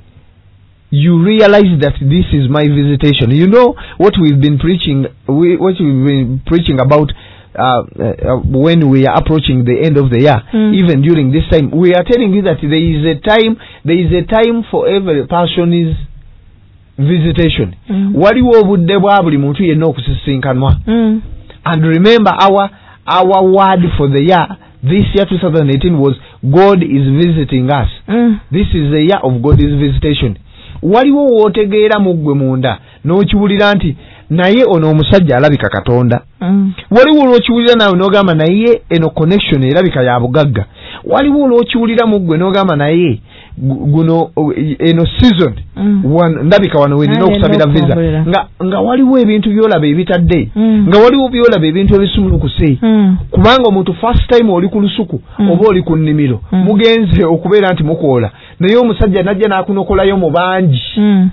Speaker 1: you realize that this is my visitation. You know what we've been preaching, we, what we've been preaching about uh, uh, when we are approaching the end of the year, mm. even during this time. We are telling you that there is a time, there is a time for every person's visitation. Waliwo obudde bwa buli muntu yenna okusisinkanwa. And remember our our word for the year. This year twenty eighteen was God is visiting us. Mm. This is the year of God is visitation. Waliwo wotegeera muggwe munda n'okiwulira nti naye ono omusajja alabika Katonda. Mm. Waliwo lw'okiwulira nawe n'ogamba naye eno connection erabika ya bugagga. Waliwo lw'okiwulira muggwe n'ogamba naye guno eno season mm. wan, ndabika wano wenina okusabira visa nga, nga waliwo ebintu byolaba ebitadde mm. nga waliwo byolaba ebintu ebisumulukuse mm. kubanga omuntu first time oli ku lusuku mm. oba oli ku nnimiro mm. mugenze okubeera nti mukoola naye omusajja najja n'akunokolayo mu bangi mm.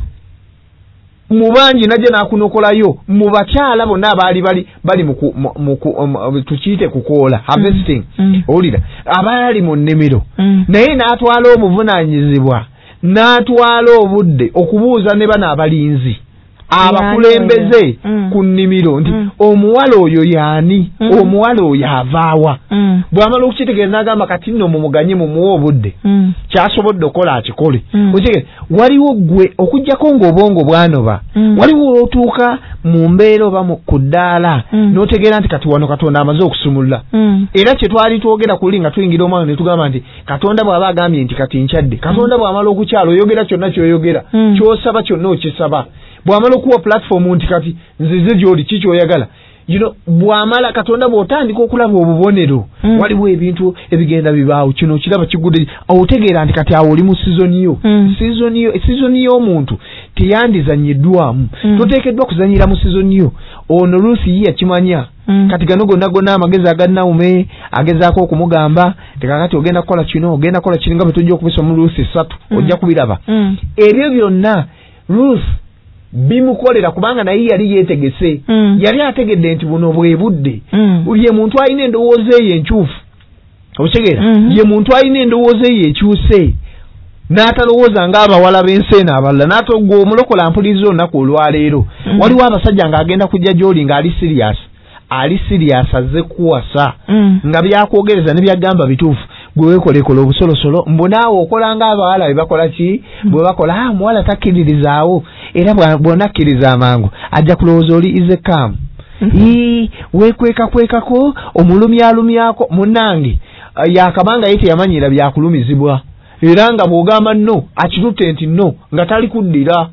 Speaker 1: mu bangi najja n'akunokolayo mu bakyala bonna abaali bali bali mu tukiyite kukoola harvesting mm. owulira abaali mu nnimiro mm. naye n'atwala obuvunaanyizibwa n'atwala obudde okubuuza ne bano abalinzi abakulembeze mm. ku nnimiro nti mm. omuwala oyo yaani mm. omuwala oyo avaawa mm. bw'amala okukitegeeza n'agamba kati nno mumuganye mumuwa obudde mm. kyasobodde okukola akikole mm. okitegeeza waliwo gwe okuggyako ng'obwongo bwanoba mm. waliwo otuuka mu mbeera oba ku ddaala mm. n'otegeera nti kati wano Katonda amaze okusumulula mm. era kye twali twogera kuli nga tuyingira omwana ne tugamba nti Katonda bw'aba agambye nti kati nkyadde Katonda bw'amala okukyala oyogera kyonna ky'oyogera mm. ky'osaba kyonna okisaba bw'amala okuwa platform nti kati nzize gy'oli kiki oyagala you know bwamala katonda bwotandika okulaba obubonero mm. waliwo ebintu ebigenda bibaawo kino kiraba kigude otegeera nti kati awo oli mu season yo mm. season yo season yo omuntu teyandizanyiddwamu mm. toteekeddwa kuzanyira mu season yo ono Lucy yakimanya mm. kati gano gonna gonna amagezi aganaume agezaako okumugamba tekakati ogenda kukola kino ogenda kukola kiringa bwe tujja okubisa mu Lucy satu mm. ojja kubiraba mm. ebyo byonna Ruth bimukolera kubanga naye yali yetegese mm. yali ategedde nti buno bwe budde mm. ye muntu ayina endowooza ye enkyufu obutegeera mm -hmm. ye muntu ayina endowooza ye ekyuse n'atalowooza ng'abawala b'enseena abalala n'atogwa omulokola mpuliriza olunaku olwaleero mm -hmm. waliwo abasajja ng'agenda kujja gy'oli ng'ali serious ali serious azze kuwasa mm. nga byakwogereza ne byagamba bituufu gwe weekolekola obusolosolo mbonaawo okola ng'abawala bwe bakola ki mm. bwe bakola ah muwala takkiririzaawo era bw'onakkiriza amangu ajja kulowooza oli is a calm mm -hmm. weekweka kwekako omulumyalumyako munnange yakabanga ye teyamanyira byakulumizibwa era nga bw'ogamba no akitutte nti no nga tali kuddira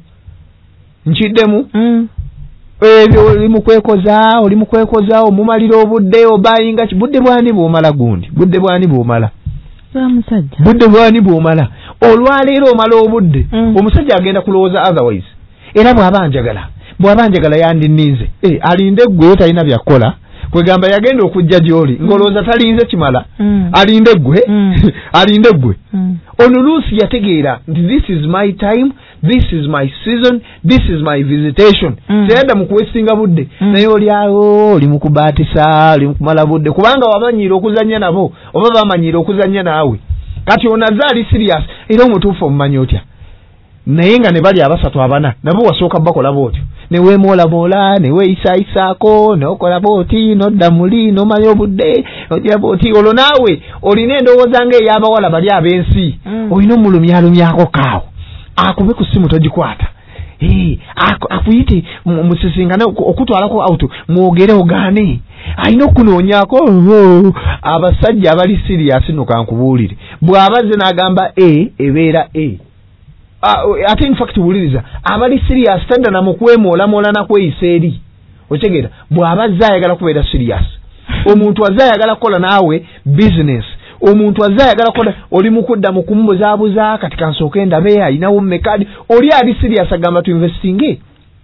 Speaker 1: nkiddemu mm. ebyo oli mukwekoza oli mukwekoza omumalira obudde obayinga budde bwani bw'omala gundi budde bwani bw'omala
Speaker 2: omusajja
Speaker 1: budde bwani bw'omala olwaleero omala obudde mm. omusajja agenda kulowooza otherwise era bw'abanjagala bw'abanjagala yandinnize eh alinde gwe talina byakola kwegamba yagenda okujja gy'oli mm. ngolooza talinze kimala mm. alinde gwe mm. alinde gwe mm. ono Lucy yategeera nti this is my time this is my season this is my visitation mm. teyadda mu kuwestinga budde mm. naye oli awo oli mu kubaatisa oli mu kumala budde kubanga wamanyiira okuzannya nabo oba bamanyiira okuzannya naawe kati onaza ali serious era omutuufu omumanyi otya naye nga ne bali abasatu abana nabo wasooka bakola bootyo ne weemola mola ne weeyisaayisaako n'okola booti n'odda muli n'omanya obudde n'ogira booti olwo naawe olina endowooza ng'ey'abawala bali ab'ensi mm. olina omulumyalumyako kaawo akube ku ssimu togikwata Hey, akuyite musisingane okutwalako auto mwogere ogaane ayina okunoonyako oh, abasajja abali serious no kankubuulire bw'abaze n'agamba e ebeera e Uh, ate in fact wuliriza abali serious tanda na mukwemoola moola na kweyisa eri otegera bw'abazza ayagala kubeera serious omuntu azza ayagala kukola naawe business omuntu azza ayagala kukola oli mukudda mu kumubuzaabuza kati kansooke ndabe ayinawo mmekadi oli ali serious agamba tu investing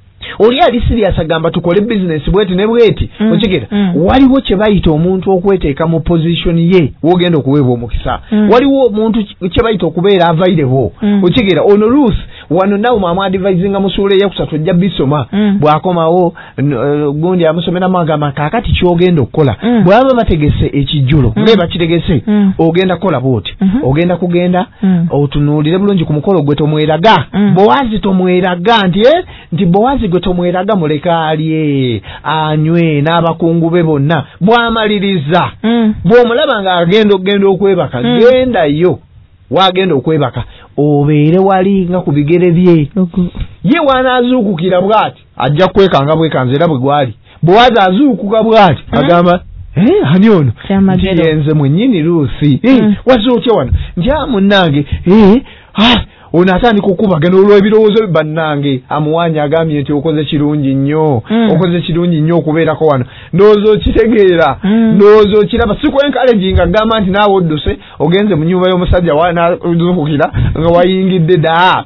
Speaker 1: oli ali serious agamba tukole business bweti ne bweti mm. otegera mm. waliwo kye bayita omuntu okweteeka mu position ye wogenda okuweebwa omukisa mm. waliwo omuntu kye bayita okubeera available mm. otegera ono Ruth wano nawo mama advisinga musuule yakusatu ojja bisoma mm. bwakomawo uh, gundi amusomera magama kakati kyogenda okukola mm. bwaba bategese ekijjulo mm. leba kitegese mm. ogenda kola bwoti mm -hmm. ogenda kugenda mm. otunuulire bulungi ku mukolo gwe tomweraga mm. Bowazi tomweraga nti eh nti Bowazi gwe tomweraga muleka alye anywe n'abakungu be bonna bwamaliriza mm. bw'omulaba nga agenda okugenda okwebaka mm. genda yo wagenda okwebaka obeere wali nga ku bigere bye ye wanaazuukukira bw'ati ajja kwekanga bwekanze era bwe gwali bwewaza azuukuka bw'ati mm. agamba eh ani ono nti yenze mwennyini Lucy eh mm. wazootya wano nti amunnange eh ah ono atandika okubagana olw'ebirowoozo bannange amuwanya agambye nti okoze kirungi nnyo mm. okoze kirungi nnyo okubeerako wano ndowooza okitegeera mm. ndowooza okiraba si kwenkalejinga agamba nti naawe odduse ogenze mu nnyumba y'omusajja wanazuukukira nga wayingidde dda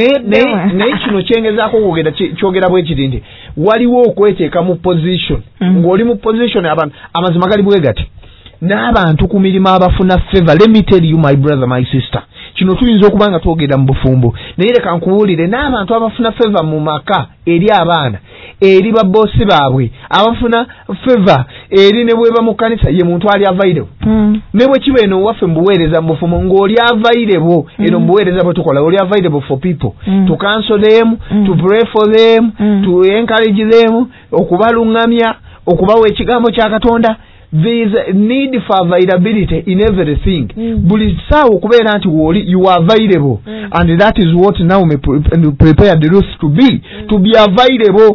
Speaker 1: naye kino kyengezaako okugenda kyogera bwe kiri nti waliwo okweteeka mu position mm. ng'oli mu position abantu amazima gali bwe gati n'abantu ku mirimu abafuna favor let me tell you my brother my sister kino tuyinza okuba nga twogera mu bufumbo naye leka nkubuulire n'abantu abafuna favor mu maka eri abaana eri baboosi baabwe abafuna favor eri ne bweba mu kkanisa ye muntu ali available mm. ne bwe kiba eno waffe mu buweereza mu bufumbo ng'oli available mm. eno mu buweereza bwe tukola oli available for people mm. to counsel them mm. to pray for them mm. to encourage them okubalungamya okubawa ekigambo kya Katonda. There is a need for availability in everything. Buli sawa okubeera nti woli you are available mm. and that is what now me prepare the Ruth to be mm. to be available.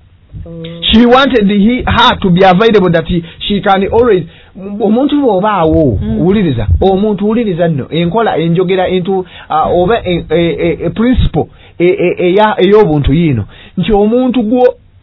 Speaker 1: Mm. She wanted he, her to be available that he, she can always omuntu bw'obaawo wuliriza mm. omuntu wuliriza nno enkola enjogera into uh, oba a, a, a, a principle ey'obuntu yino nti omuntu gwo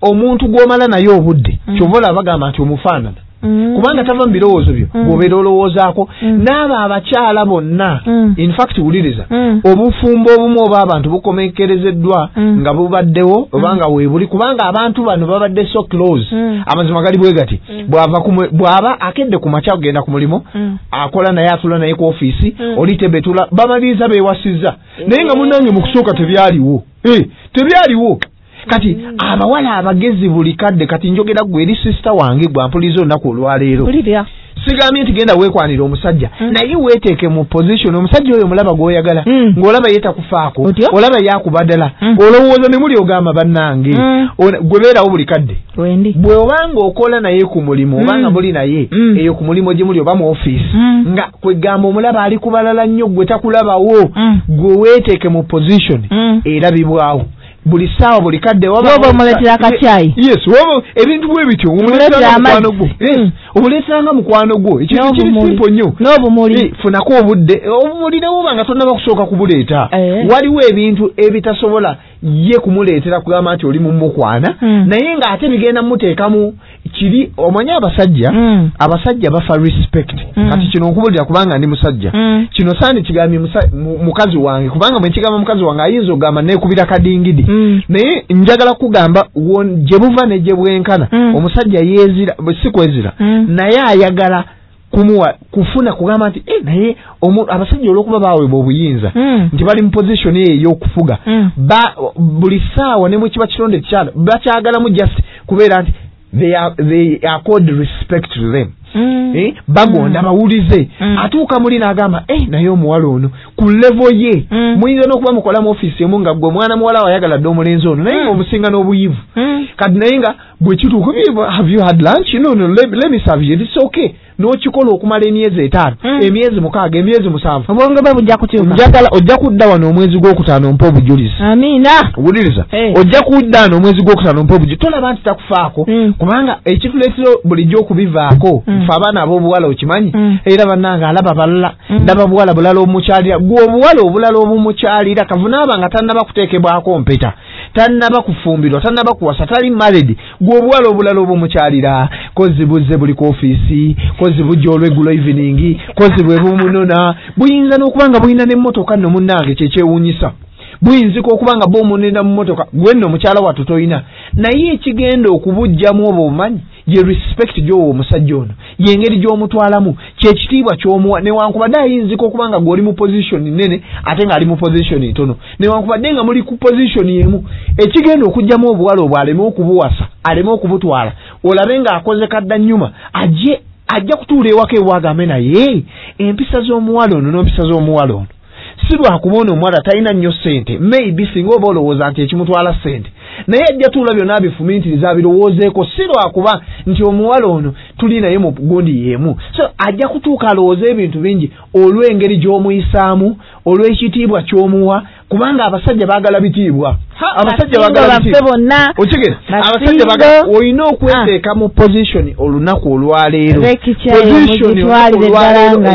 Speaker 1: omuntu gw'omala naye obudde mm. Kyovola abagamba nti omufaanana mm. Kubanga tava mu birowoozo byo mm. Gwobeera olowoozaako mm. N'abo abakyala bonna mm. In fact wuliriza mm. Obufumbo obumu oba abantu bukomekerezeddwa mm. Nga bubaddewo mm. Obanga weebuli kubanga abantu bano babadde so close mm. Amazima gali bwe gati mm. Bwava bwaba akedde ku makya kugenda ku mulimo mm. Akola naye atula naye ku ofiisi mm. Oli tebetula bamaliriza beewasizza mm. Naye nga munnange mu kusooka tebyaliwo eh tebyaliwo kati mm. Abawala abagezi buli kadde kati njogera gwe eri sister wange gwa mpulizo olunaku olwaleero sigambye nti genda weekwanira omusajja mm. Naye weeteeke mu position omusajja oyo mulaba gw'oyagala mm. Ng'olaba yeetakufaako olaba yakubadala mm. Olowooza ne muli ogamba bannange mm. Gwe beerawo buli kadde bwe obanga okola naye ku mulimu mm. Obanga muli naye mm. Eyo ku mulimu gye muli oba mu ofiisi mm. Nga kwegamba omulaba ali kubalala nnyo gwe takulabawo mm. Gwe weeteeke mu position mm. Erabibwawo buli sawa buli kadde waba
Speaker 2: omuletera akachai
Speaker 1: yes waba ebintu bwe bityo omuletera mukwano gwo yes omuletera nga mukwano gwo ekintu kiri simple nnyo
Speaker 2: n'obumuli
Speaker 1: funako obudde obumuli ne bubanga tonna bakusooka kubuleeta eh. Waliwo ebintu ebitasobola ye kumuleetera kugamba nti oli mu mukwana mm. Naye nga ate bigenda muteekamu kiri omanya abasajja mm. Abasajja bafa respect mm. Kati kino nkubulira kubanga ndi musajja mm. Kino sandi kigambye mukazi wange kubanga mwe kigamba mukazi wange ayinza ogamba nekubira kadingidi mm. Naye njagala kugamba gye buva ne gye bwenkana mm. Omusajja yeezira si kwezira mm. Naye ayagala kumuwa kufuna kugamba nti eh naye abasajja olwokuba baweebwa obuyinza mm. Nti bali mu position ey'okufuga mm. Ba buli ssaawa ne mu kiba kitonde kyala bakyagalamu just kubeera nti they are they accord respect to them mm. Eh bagonda mm. Bawulize mm. Atuuka muli n'agamba eh naye omuwala ono ku level ye mm. Muyinza n'okuba mukola mu office emu nga gwe mwana muwala wayagala dde omulenzi ono naye mm. Omusinga n'obuyivu mm. Kati naye nga bwe kituuka have you had lunch no no let, let me serve you it's okay n'okikola okumala emyezi etaano mm. Emyezi mukaaga emyezi musanvu
Speaker 2: obwongo bwe bujja kukyuka
Speaker 1: njagala ojja kudda wano omwezi gw'okutaano mpa obujulizi
Speaker 2: amiina
Speaker 1: wuliriza
Speaker 2: hey.
Speaker 1: Ojja kudda wano omwezi gw'okutaano mpa obujulizi tolaba nti takufaako mm. Kubanga ekituleetera bulijjo okubivaako mm. Ffe abaana ab'obuwala okimanyi mm. Era bannanga alaba balala ndaba mm. Buwala bulala obumukyalira gwe obuwala obulala obumukyalira kavunaaba nga tannaba kuteekebwako mpeta tannaba kufumbirwa tannaba kuwasa tali married gwe obuwala obulala obumukyalira kozi buzze buli ku ofiisi kozi bujja olweggulo evening kozi bwe bumunona buyinza n'okubanga bulina n'emmotoka nno munnange kyekyewuunyisa buyinzika okubanga bw'omunena mu mmotoka gwe nno mukyala wattu toyina naye ekigenda okubujjamu oba obumanyi ye respect gy'owo omusajja ono y'engeri gy'omutwalamu kyekitiibwa ky'omuwa newankubadde ayinzika okubanga gw'oli mu position nene ate ng'ali mu position ntono newankubadde nga muli ku position emu ekigenda okujjamu obuwala obwo aleme okubuwasa aleme okubutwala olabe ng'akoze kadda nnyuma ajje ajja kutuula ewaka ewagambe naye empisa z'omuwala ono n'empisa z'omuwala ono si lwakubona omuwala talina nnyo ssente maybe singa oba olowooza nti ekimutwala ssente naye ajja tuula byonna abifumintiriza abirowoozeeko si lwakuba nti omuwala ono tuli naye mu gundi y'emu so ajja kutuuka alowooza ebintu bingi olw'engeri gy'omuyisaamu olw'ekitiibwa ky'omuwa kubanga abasajja baagala bitiibwa abasajja baagala bitiibwa okigera abasajja baagala olina okweteeka mu position olunaku olwaleero position olwaleero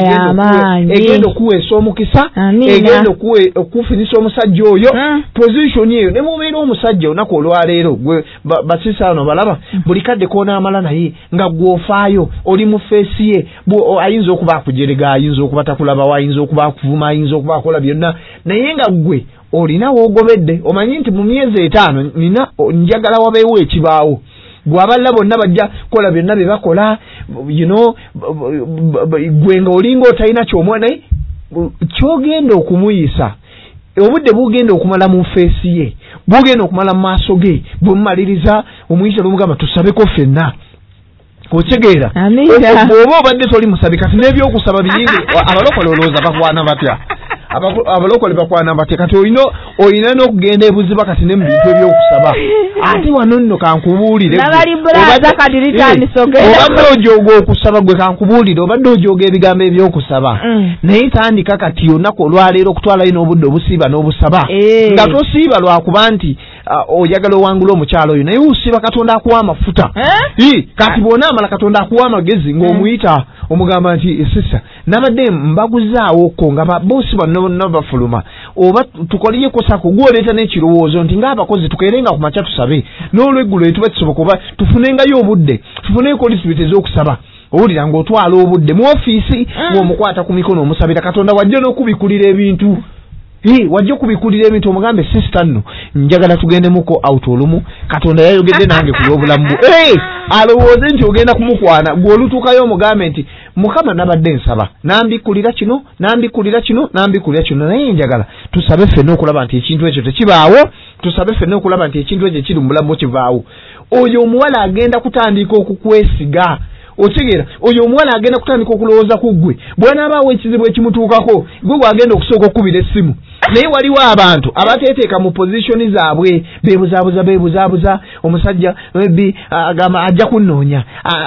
Speaker 1: egenda okuweesa omukisa egenda okufunisa omusajja oyo position eyo ne mubeera omusajja olunaku olwaleero gwe basisa bano balaba buli kadde koonaamala naye nga gw'ofaayo oli mu feesi ye ayinza okuba akujerega ayinza okuba takulabawo ayinza okuba akuvuma ayinza okuba akola byonna naye nga gwe olina woogobedde omanyi nti mu myezi etaano nina njagala wabeewo ekibaawo bw'aballa bonna bajja kukola byonna bye bakola you know gwe nga olinga otalina ky'omuwa naye ky'ogenda okumuyisa obudde bugenda okumala mu feesi ye bugenda okumala mu maaso ge bwemumaliriza omuyisa lwomugamba tusabeko ffenna otegeera bw'oba obadde toli musabi kati n'ebyokusaba biyingi abalokole olowooza bakwana batya abalokole bakwana batya kati olina olina n'okugenda ebuziba kati ne mu bintu ebyokusaba ate wano nno kankubuulire obadde ojooga okusaba gwe kankubuulire obadde ojooga ebigambo ebyokusaba naye tandika kati olunaku olwaleero okutwalayo n'obudde obusiiba n'obusaba nga tosiiba lwakuba nti oyagala owangula omukyalo oyo naye usiiba katonda akuwa amafuta kati bwona amala katonda akuwa amagezi ng'omuyita omugamba nti sisa nabadde mbaguzaawo ko nga boosi bano bafuluma oba tukoliye kosako gwoleta n'ekirowoozo nti ng'abakozi tukeerenga ku makya tusabe n'olweggulo etuba kisoboka oba tufunengayo obudde tufuneko disibiti ez'okusaba owulira ng'otwala obudde mu ofiisi ng'omukwata ku mikono omusabira Katonda wajja n'okubikulira ebintu Hii wajja kubikulira ebintu omugambe sister nno njagala tugende muko out olumu Katonda yayogedde nange ku obulamu eh alowooze nti ogenda kumukwana gwolutukayo omugambe nti Mukama nabadde nsaba nambikulira kino nambikulira kino nambikulira kino naye njagala tusabe ffenna okulaba nti ekintu ekyo tekibaawo tusabe ffenna okulaba nti ekintu ekyo kiri mu bulamu kivaawo oyo omuwala agenda kutandika okukwesiga otegera oyo omuwala agenda kutandika okulowooza ku ggwe bw'anaabaawo ekizibu ekimutuukako gwe bw'agenda okusooka okukubira essimu naye waliwo abantu abateeteeka mu pozisioni zaabwe beebuzaabuza beebuzaabuza omusajja maybe agamba ajja kunnoonya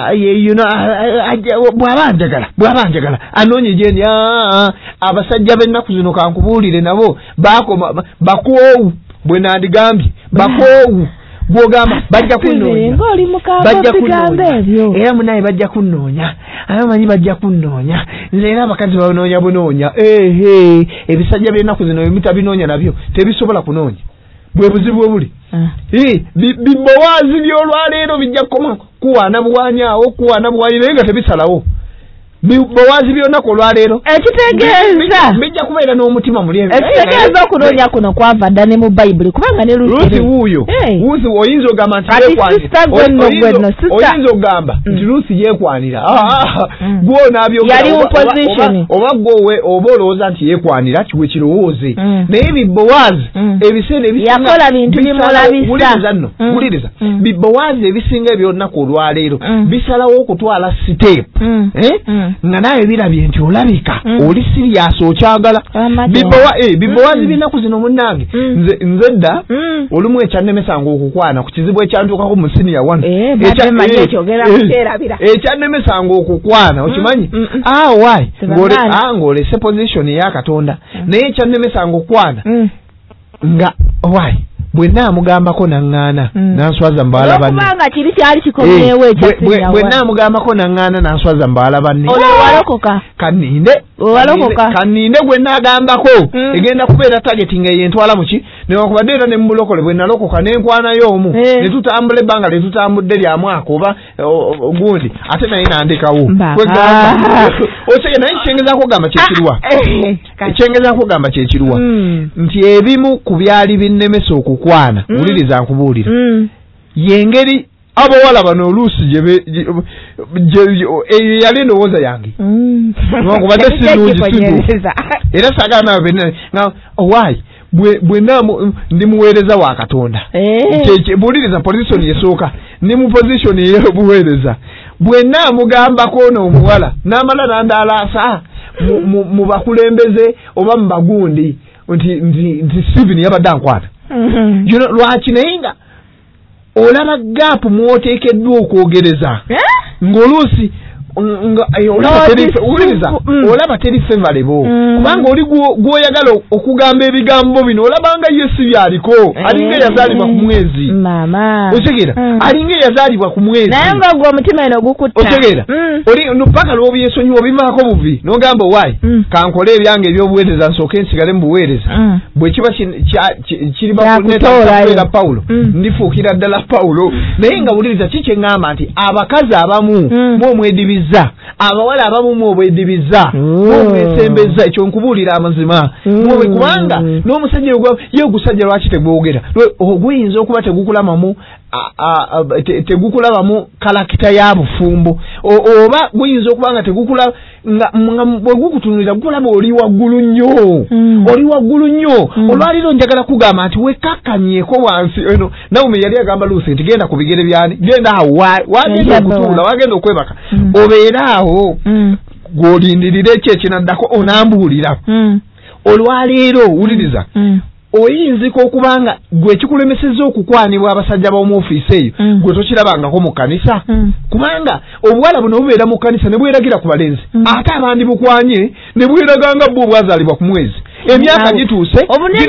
Speaker 1: bw'aba njagala bw'aba njagala anoonye gyendi abasajja b'ennaku zino kankubuulire nabo baakoma bakoowu bwe nandigambye bakoowu gwogamba bajja kunnoonya bajja kunnoonya era munaye bajja kunnoonya abamanyi bajja kunnoonya nze era abakazi banoonya bunoonya ehe ebisajja by'ennaku zino bimita binoonya nabyo tebisobola kunoonya bwe buzibu bwe buli bibowaazi by'olwaleero bijja kukoma kuwaana buwaanyaawo kuwaana buwaanyi naye nga tebisalawo bowaazi by'onaku olwaleero
Speaker 2: ekitegeeza
Speaker 1: bijja kubeera n'omutima muli
Speaker 2: ekitegeeza okunoonya kuno kwava dda ne mu bayibuli kubanga ne
Speaker 1: Luusi wuuyo Luusi oyinza ogamba nti oyinza ogamba nti Luusi yeekwanira
Speaker 2: yali mu position
Speaker 1: oba gwowe oba olowooza nti yeekwanira kiwe kirowooze naye bibowaazi ebiseera
Speaker 2: yakola bintu bimulabisa
Speaker 1: nno wuliriza bibowaazi ebisinga eby'olunaku olwaleero bisalawo okutwala siteepu nga nawe birabye nti olabika oli sirias okyagala bibowaazi by'ennaku zino munnange nze dda olumu ekyannemesanga okukwana ku kizibu ekyantuukako mu siniya wano ekyannemesanga okukwana okimanyi awayi ng'olese position eya Katonda naye ekyannemesanga okukwana nga wayi bwe naamugambako naŋŋaana nanswaza mbawala banne
Speaker 2: kubanga kiri kyali kikomyewo ekyasinyawa
Speaker 1: bwe naamugambako naŋŋaana nanswaza mbawala banne
Speaker 2: olowalokoka
Speaker 1: kaninde
Speaker 2: owalokoka
Speaker 1: kaninde gwe naagambako egenda kubeera targeting eyentwala muki newankubadde era ne mumulokole bwe nalokoka nenkwanayo omu ne tutambula ebbanga lye tutambudde lya mwaka oba gundi ate naye nandekawo osege naye kyengezaako okugamba kyekirwa ekyengezaako okugamba kyekirwa nti ebimu ku byali binnemesa okukwana wuliriza nkubuulira yengeri abawala bano oluusi eyo yali endowooza yange kubadde sinungi sinungi era saagala nawe benna owaayi bwe ndimuweereza wa Katonda buuliriza positioni esooka ndi mu positioni ey'obuweereza bwe naamugambako n'omuwala n'amala nandalaasa mu bakulembeze oba mu bagundi nti Steven yabadde ankwata lwaki naye nga olaba gaapu mwoteekeddwa okwogereza ng'oluusi olaba teri favorable kubanga oli gwoyagala okugamba ebigambo bino olabanga ye si byaliko alinga yazaalibwa ku mwezi otegeera alinga yazaalibwa ku mwezi
Speaker 2: naye nga gwe omutima eno gukutta
Speaker 1: otegeera oli paka lw'obyesonyiwa bivaako buvi n'ogamba waayi kankole ebyange ebyobuweereza nsooke nsigale mu buweereza bwe kiba kiri bakuneera Pawulo ndifuukira ddala Pawulo naye nga wuliriza ki kye ŋŋamba nti abakazi abamu mwomwedibiza abawala abamu mwobwedibiza mwomwesembeza ekyo nkubuulira amazima mwobe kubanga n'omusajja ye ogusajja lwaki tegwogera oguyinza okuba tegukulabamu tegukulabamu kalakita ya bufumbo oba guyinza okuba nga tegukula bwe gukutunulira gukulaba oli waggulu nnyo oli waggulu nnyo olwaliro njagala kugamba nti wekakkanyeeko wansi eno Naomi yali agamba Luusi nti genda ku bigere byani genda awo wagenda okutuula wagenda okwebaka obeera awo gw'olindirira ekyo ekinaddako onambuulira olwaleero wuliriza oyinzika okubanga gwe kikulemesezza okukwanibwa abasajja b'omu ofiisi eyo gwe tokirabangako mu kkanisa kubanga obuwala buno bubeera mu kkanisa ne bweragira ku balenzi ate abandi bukwanye ne bweraganga bwo obwazaalibwa ku mwezi emyaka gituuse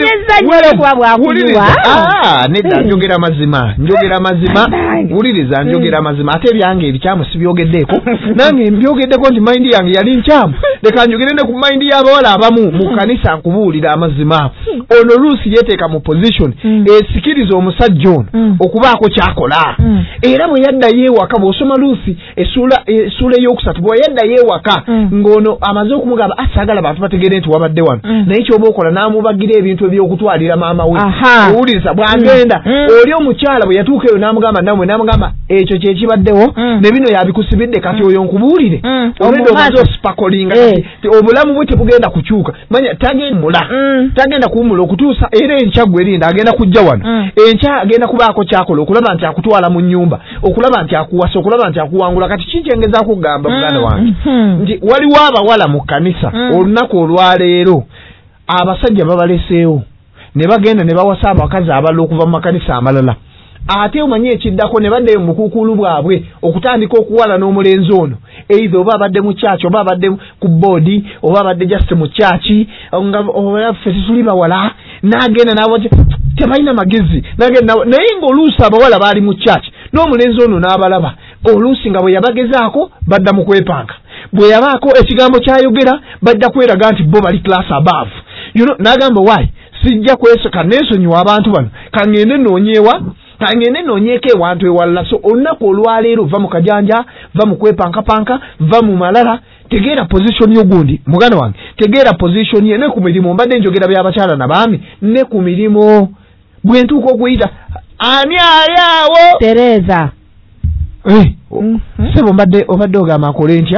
Speaker 1: nedda njogera mazima njogera mazima wuliriza njogera mazima ate ebyange ebikyamu sibyogeddeeko nange mbyogeddeko nti mayindi yange yali nkyamu leka njogere ne ku mind y'abawala abamu mu kanisa nkubuulira amazima ono Lucy yeteeka mu position esikiriza omusajja ono okubaako kyakola era bwe yadda yeewaka bw'osoma Lucy essuula essuula ey'okusatu bwe yadda yeewaka ng'ono amaze okumugamba asagala bantu bategeere nti wabadde wano naye ky'oba okola n'amubagira ebintu eby'okutwalira maama we owuliriza bw'agenda oli omukyala bwe yatuuka eyo n'amugamba namwe n'amugamba ekyo kye kibaddewo ne bino yabikusibidde kati oyo nkubuulire olwedde omaze osipakolinga obulamu bwe tebugenda kukyuka manya tagenda mula tagenda kuwumula okutuusa era enkya gwe erinda agenda kujja wano enkya agenda kubaako kyakola okulaba nti akutwala mu nnyumba okulaba nti akuwasa okulaba nti akuwangula kati kinjengezaako okugamba muganda wange nti waliwo abawala mu kkanisa olunaku olwaleero abasajja babaleseewo ne bagenda ne bawasa abakazi abalala okuva mu makanisa amalala ate omanyi ekiddako ne badde mu bukuukulu bwabwe okutandika okuwala n'omulenzi ono either oba abadde mu kyaki oba abadde ku boodi oba abadde just mu kyaki nga ffe tuli bawala n'agenda n'abo tebalina magezi naye ng'oluusi abawala baali mu kyaki n'omulenzi ono n'abalaba oluusi nga bwe yabagezaako badda mu kwepanka bwe yabaako ekigambo kyayogera badda kweraga nti bo bali class above you know, n'agamba wayi sijja kweseka neesonyiwa abantu bano kangende noonyeewa kangende noonyeeko ewantu ewalala so olunaku olwaleero va mu kajanja va mu kwepankapanka va mu malala tegeera position y'ogundi muganda wange tegeera position ye ne ku mirimu mbadde njogera by'abakyala n'abaami ne ku mirimu bwe ntuuka okuyita ani ali awo
Speaker 2: Tereza
Speaker 1: eh sebo mbadde obadde ogamba akole ntya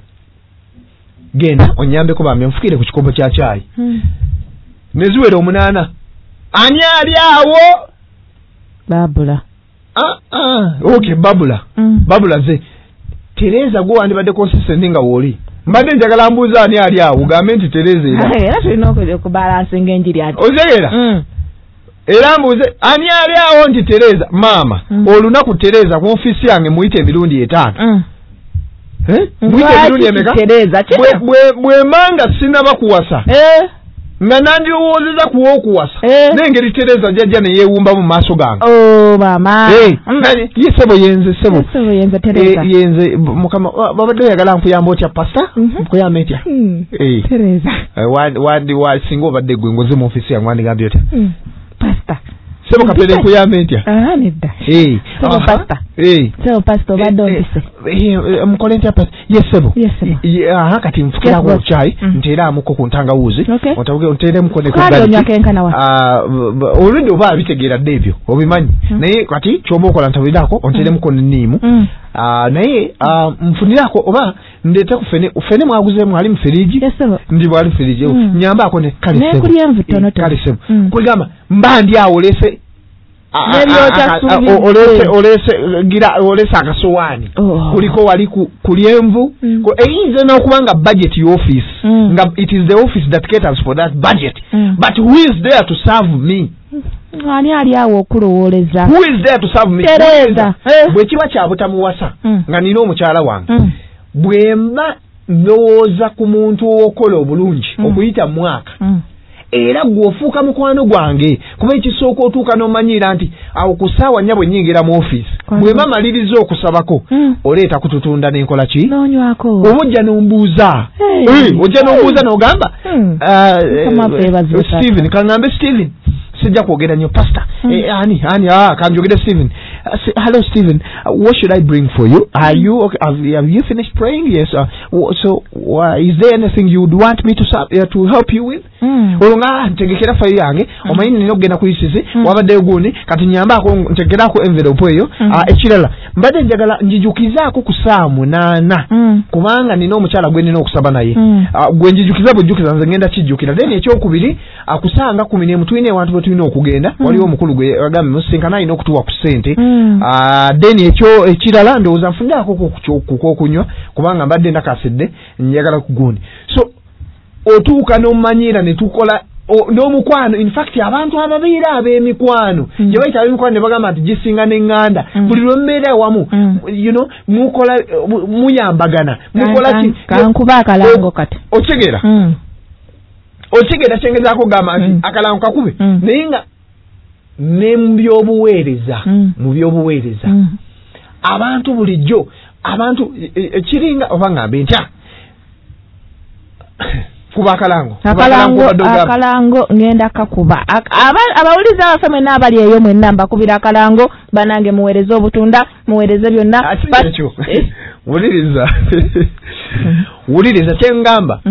Speaker 1: genda onyambeko bambi nfukire ku kikombo kya chai neziwera omunaana ani ali awo
Speaker 2: Babula
Speaker 1: ah ah okay babula mm. babula ze Tereza gwo andi badde consistent nga woli mbadde njagala mbuuza ani ali awo ugambe nti Tereza era
Speaker 2: era tulina okubalansa ng'enjiri ati
Speaker 1: ozeera mm. era mbuuze ani ali awo nti Tereza maama mm. olunaku Tereza ku ofisi yange muyite emirundi etaano mm. eh muyite emirundi emeka
Speaker 2: Tereza
Speaker 1: bwe bwe bwe manga sinaba kuwasa
Speaker 2: eh
Speaker 1: nga nandi owoozeza kuwookuwasa
Speaker 2: eh.
Speaker 1: n'engeri Tereza jjajja ne yeewumba mu maaso gange
Speaker 2: oh mama
Speaker 1: hey. mm. ye sebo yenze sebo
Speaker 2: sebo yenze Tereza
Speaker 1: e, yenze mukama babadde yagala nkuyamba otya pasta
Speaker 2: mm -hmm.
Speaker 1: nkuyamba etya
Speaker 2: mm.
Speaker 1: hey.
Speaker 2: Tereza
Speaker 1: uh, wandi wandi wa singa obadde gwe ngoze mu ofisi yange wandigambye otya
Speaker 2: mm. pasta
Speaker 1: sebo kapere nkuyamba etya
Speaker 2: ah nedda
Speaker 1: hey.
Speaker 2: sebo uh -huh. pasta hey. sebo pasta obadde ompise
Speaker 1: mukole ntya pasta yes sebo
Speaker 2: yes sebo
Speaker 1: aha kati nfukira ku chai mm. ntera amuko ku ntangawuzi
Speaker 2: okay.
Speaker 1: otabuge ontere mu kone
Speaker 2: ku gadi
Speaker 1: ah olindi oba bitegeera debyo obimanyi mm. naye kati chobo okola ntabidako ontere mu kone nimu mm. ah naye ah mfunirako oba ndete kufene ufene mwaguze mwali mferiji
Speaker 2: yes sebo
Speaker 1: ndi bwali mferiji mm. nyamba akone kali sebo
Speaker 2: ne kuli envutono to
Speaker 1: kali sebo mm. kwegamba mbandi awo lese olese olese gira olese akasowani
Speaker 2: oh.
Speaker 1: kuliko wali kulienvu mm. ko eyinze n'okubanga budget office mm. nga it is the office that caters for that budget mm. but who is there to serve me
Speaker 2: ani ali awo okulowooleza
Speaker 1: who is there to serve me
Speaker 2: Tereza
Speaker 1: eh. bwe kiba kyabutamuwasa mm. nga nina omukyala wange mm. bwemba ndowooza ku muntu owokola obulungi mm. okuyita mwaka mm. era gwofuuka mukwano gwange kuba ekisooka otuuka n'omanyira nti awo ku ssaawa nnya bwe nnyingira mu office bwe bamaliriza okusabako mm. oleeta kututunda n'enkola ki
Speaker 2: n'onywako
Speaker 1: oba ojja n'ombuuza
Speaker 2: hey.
Speaker 1: hey, ojja n'ombuuza n'ogamba
Speaker 2: mm.
Speaker 1: uh, Steven kangambe Steven sijja kwogera nnyo pastor mm. eh, ani ani ah kanjogere Steven uh, say, hello Steven uh, what should I bring for you are you okay have, have you finished praying yes uh, so uh, is there anything you would want me to uh, to help you with mm. olunga ntegekera file yange mm. omanyi nino genda kuyisize mm. wabadde guni kati nyambako ntegerako envelope eyo mm. uh, ekirala mbadde njagala njijukizaako ku saa munaana mm. kubanga nina omukyala gwe nina okusaba naye mm. uh, gwe njijukiza bujjukiza nze ngenda kijjukira then ekyokubiri akusanga kumi n'emu tulina abantu bwe tulina okugenda mm. waliwo omukulu gwe agambe musinkana alina okutuwa ku ssente mm. uh, then ekyo ekirala ndowooza nfunirako kokunywa kubanga mbadde ndakasidde njagala ku gundi so otuuka n'omumanyira ne tukola n'omukwano in fact abantu ababeera ab'emikwano mm. gye bayita ab'emikwano ne bagamba nti gisinga n'eŋŋanda mm. buli lwe mbeera awamu mm. you know mukola muyambagana mukola ki
Speaker 2: kankuba akalango kati
Speaker 1: otegeera mm. otegeera kyengezaako gamba nti mm. akalango kakube mm. naye nga ne mu byobuweereza mm. mu byobuweereza mm. abantu bulijjo abantu ekiringa oba ngambe ntya kuba akalango
Speaker 2: akalango akalango ngenda kakuba abawuliza abafe mwenna abali eyo mwenna mbakubira akalango banange muweereze obutunda muweereze byonna
Speaker 1: wuliriza wuliriza kyengamba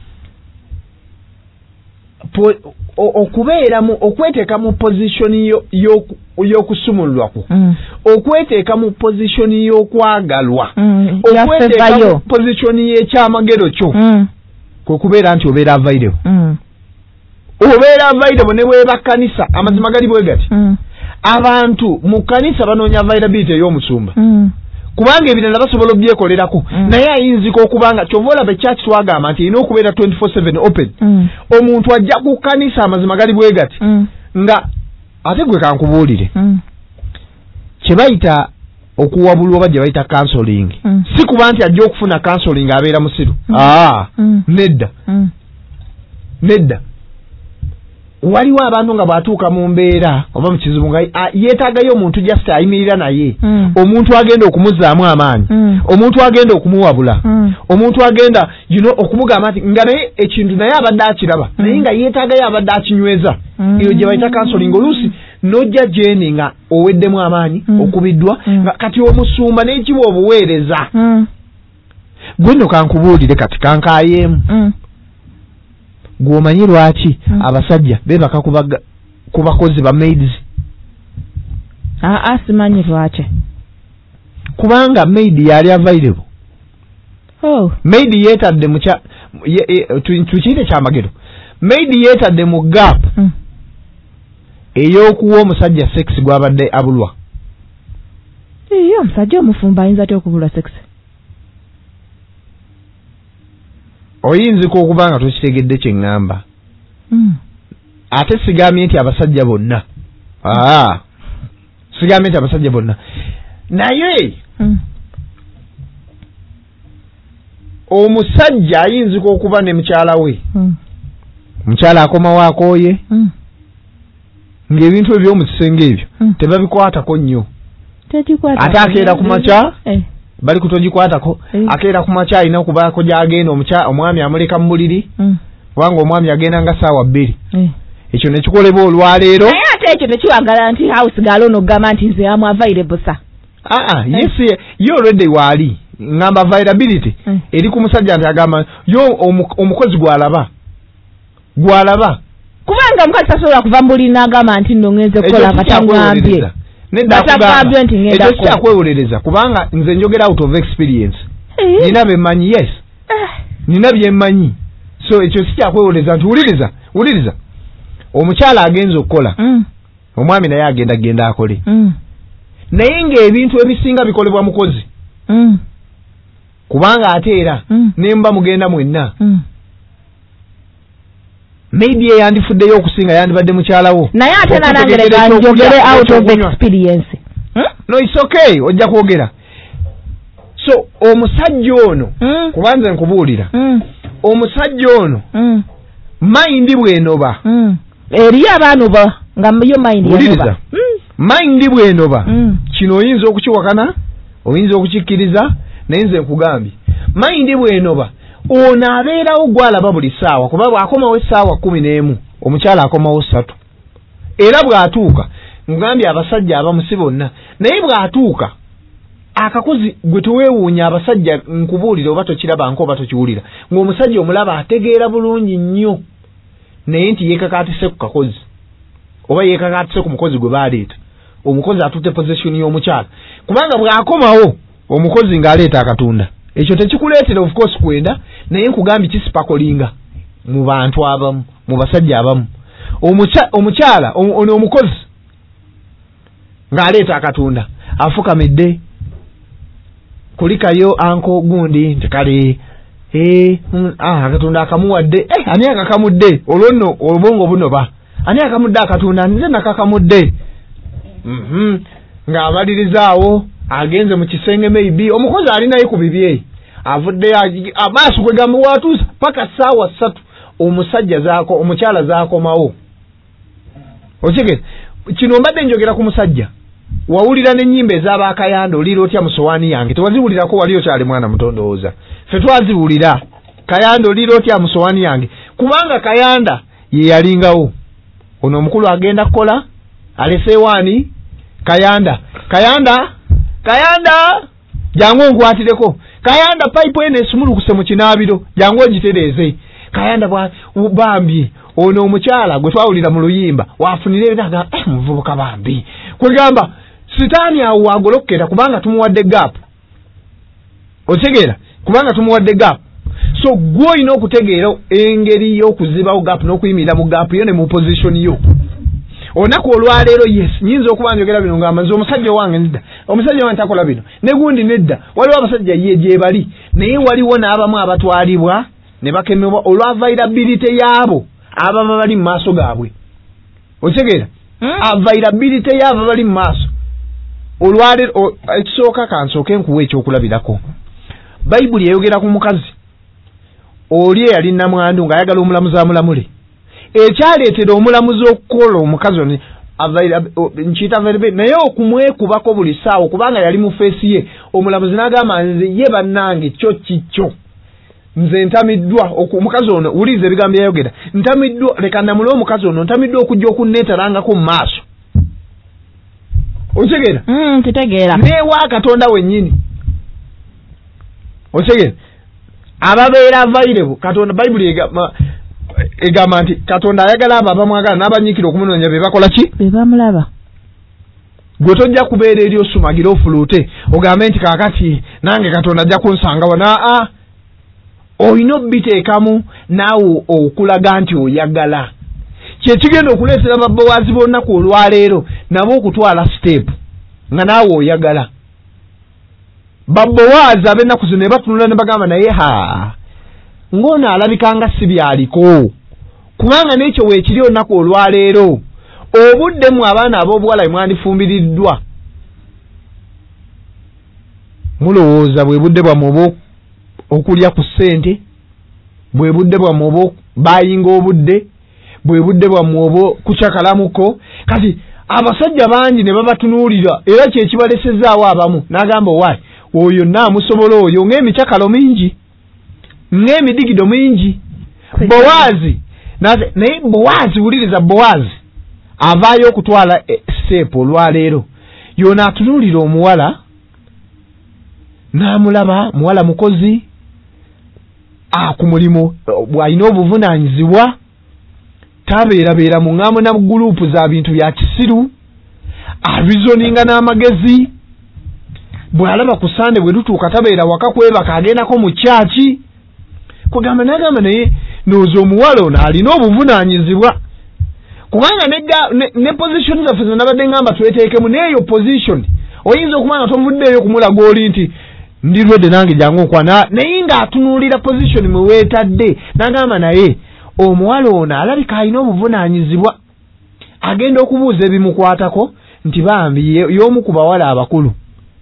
Speaker 1: okubeera mu okweteeka mu position y'okusumululwako okweteeka mu position y'okwagalwa okweteeka mu position y'ekyamagero kyo kwe kubeera nti obeera avairebo obeera avairebo ne bweba kanisa amazima gali bwe gati abantu mu kanisa banoonya availability ey'omusumba kubanga ebirala basobola obyekolerako naye ayinzika okubanga kyova olaba church twagamba nti erina okubeera twenty-four seven open omuntu ajja ku kanisa amazima gali bwe gati nga ate gwe kankubuulire kye bayita okuwabulwa oba gye bayita counseling si kuba nti ajja okufuna counseling abeera musiru aa nedda nedda waliwo abantu nga bwatuuka mu mbeera oba mu kizibu nga yeetaagayo omuntu just ayimirira naye omuntu agenda okumuzaamu amaanyi omuntu agenda okumuwabula omuntu agenda you know okumugamba nti nga naye ekintu naye abadde akiraba naye nga yeetaagayo abadde akinyweza eyo gye bayita counseling oluusi nojja jeni nga oweddemu amaanyi okubiddwa nga kati omusumba n'ekiba obuweereza gwe nno kankubuulire kati kankaayeemu gwomanyi lwaki mm. abasajja bebaka ku bakozi ba maids
Speaker 2: aa simanyi lwaki
Speaker 1: kubanga maid yali available
Speaker 2: oh.
Speaker 1: maid yeetadde mu kya tukiyite kyamagero maid yeetadde mu gap mm. ey'okuwa omusajja sex gwabadde abulwa
Speaker 2: iyo omusajja omufumba ayinza atya okubulwa sex
Speaker 1: oyinzika okuba nga tokitegedde kyeŋŋamba
Speaker 2: mm.
Speaker 1: ate sigambye nti abasajja bonna aa sigambye nti abasajja bonna naye
Speaker 2: mm.
Speaker 1: omusajja ayinzika okuba ne mukyala we
Speaker 2: mm.
Speaker 1: mukyala akomawo akooye
Speaker 2: mm.
Speaker 1: ng'ebintu eby'omu kisenge ebyo mm. tebabikwatako nnyo ate akeera ku makya
Speaker 2: eh.
Speaker 1: bali kutogikwatako mm. akeera ku makya alina okubaako gy'agenda omwami amuleka mu buliri
Speaker 2: mm.
Speaker 1: kubanga omwami agenda nga ssaawa bbiri
Speaker 2: mm.
Speaker 1: ekyo ne kikolebwa olwaleero
Speaker 2: naye ate ekyo tekiwagala nti house galo n'ogamba nti nze amu available sa
Speaker 1: aa mm. yes ye already waali ngamba availability mm. eri ku musajja nti agamba yo omukozi gwalaba gwalaba
Speaker 2: kubanga omukazi tasobola kuva mu buliri n'agamba nti nno ngenze kukola nga taŋŋambye
Speaker 1: nedda ekyo kikyakwewolereza kubanga nze njogera out of experience nina bemmanyi yes nina byemmanyi so ekyo sikyakwewolereza nti wuliriza wuliriza omukyala agenza okukola omwami naye agenda genda akole naye ng'ebintu ebisinga bikolebwa mukozi kubanga ate era nemba mugenda mwenna maybe yandifuddeyo okusinga yandibadde mukyalawo
Speaker 2: naye ate nanangereka njogere out of experience
Speaker 1: hmm? no it's okay ojja kwogera so omusajja ono mm. kubanze nkubuulira
Speaker 2: mm.
Speaker 1: omusajja ono
Speaker 2: mm.
Speaker 1: mind bwenoba
Speaker 2: mm. eriyo abaanoba nga yo mind yanoba
Speaker 1: mm. mind bwenoba
Speaker 2: mm.
Speaker 1: kino oyinza okukiwakana oyinza okukikkiriza naye nze nkugambye mind bwenoba ono abeerawo gwalaba buli ssaawa kuba bw'akomawo essaawa kumi n'emu omukyala akomawo ssatu era bw'atuuka mugambye abasajja abamu si bonna naye bw'atuuka akakozi gwe teweewuunya abasajja nkubuulira oba tokirabanko oba tokiwulira ng'omusajja omulaba ategeera bulungi nnyo naye nti yeekakaatise ku kakozi oba yeekakaatise ku mukozi gwe baaleeta omukozi atutte position y'omukyala kubanga bw'akomawo omukozi ng'aleeta akatunda ekyo tekikuleetera of course kwenda naye nkugambye kisipakolinga mu bantu abamu mu basajja abamu omukyala ono omukozi ng'aleeta akatunda afukamidde kulikayo anko gundi nti kale eh ah akatunda akamuwadde eh ani akakamudde olwono obongo bunoba ani akamudde akatunda nze nakakamudde mhm ng'abalirizawo agenze mu kisenge maybe omukozi ali naye ku bibye avudde abaasu kwe gamu watuusa paka saawa ssatu omusajja zaako omukyala zaakomawo okigere kino mbadde njogera ku musajja wawulira n'ennyimba ez'abaakayanda olira otya mu sowaani yange tewaziwulirako wali okyali mwana mutondooza ffe twaziwulira kayanda olira otya mu sowaani yange kubanga Kayanda ye yalingawo ono omukulu agenda kukola alesewani Kayanda Kayanda Kayanda jangu nkwatireko Kayanda pipe ene simulukuse mu kinabiro jangu ogitereze Kayanda bwa bambi ono omukyala gwe twawulira mu luyimba wafunire daga eh muvubuka bambi kwegamba sitani awo wagolokera kubanga tumuwadde gap otegera kubanga tumuwadde gap so gwo ino okutegeera engeri y'okuzibawo gap n'okuyimira mu gap yo ne mu position yo onako olwaleero yes nyinza okubanjogera bino ng'amaze omusajja wange nedda omusajja wange takola bino ne gundi nedda waliwo abasajja ye gye bali naye waliwo n'abamu abatwalibwa ne bakemebwa olwa availability yaabo ababa bali mu maaso gaabwe otegeera hmm? availability yaabo bali mu maaso olwaleero ekisooka kansooke nkuwa ekyokulabirako Bayibuli eyogera ku mukazi oli eyali namwandu ng'ayagala omulamuzi amulamule ekyaleetera omulamuzi okukola omukazi oni nkiyita availability naye okumwekubako buli ssaawa kubanga yali mu feesi ye omulamuzi n'agamba nze ye bannange kyo kikyo nze ntamiddwa omukazi ono wuliriza ebigambo byayogera ntamiddwa leka namule omukazi ono ntamiddwa okujja okunneetalangako mu maaso otegeera
Speaker 2: mm, kitegeera
Speaker 1: neewa Katonda wennyini otegeera ababeera available Katonda Bayibuli egamba egamba nti Katonda ayagala abo abamwagala n'abanyiikira okumunoonya be bakola ki
Speaker 2: be bamulaba
Speaker 1: gwe tojja kubeera eri osumagira ofuluute ogambe nti kaakati nange Katonda ajja kunsanga wana a oyina obiteekamu naawe okulaga nti oyagala kyekigenda okuleetera babbowazi b'olunaku olwaleero nabo okutwala step nga naawe oyagala babbowazi ab'ennaku zino ne batunula ne bagamba naye ha ng'ono alabikanga si byaliko kubanga n'ekyo weekiri olunaku olwaleero obuddemu abaana ab'obuwala mwandifumbiriddwa mulowooza bwe budde bwammwe oba okulya ku ssente bwe budde bwammwe oba bayinga obudde bwe budde bwammwe oba kucakalamuko kati abasajja bangi ne babatunuulira era kyekibalesezaawo abamu n'agamba owaayi oyo naamusobola oyo ng'emicakalo mingi ng'emidigido mingi Bowazi naye Bowazi wuliriza Bowazi avaayo okutwala step olwaleero yona atunuulira omuwala n'amulaba muwala mukozi ku mulimu bw'alina obuvunaanyizibwa tabeerabeera mu ŋŋambo na guruupu za bintu bya kisiru abizoninga n'amagezi bw'alaba ku Sande bwe lutuuka tabeera waka kwebaka agendako mu kyaki kugamba n'agamba naye nooza omuwala ono alina obuvunaanyizibwa kubanga ne, ne position zaffe ze nabadde ngamba tweteekemu n'eyo position oyinza okuba nga tovuddeeyo kumulaga oli nti ndirwedde nange jangu nkwana naye ng'atunuulira position mwe weetadde n'agamba naye omuwala ono alabika alina obuvunaanyizibwa agenda okubuuza ebimukwatako nti bambi y'omu ku bawala abakulu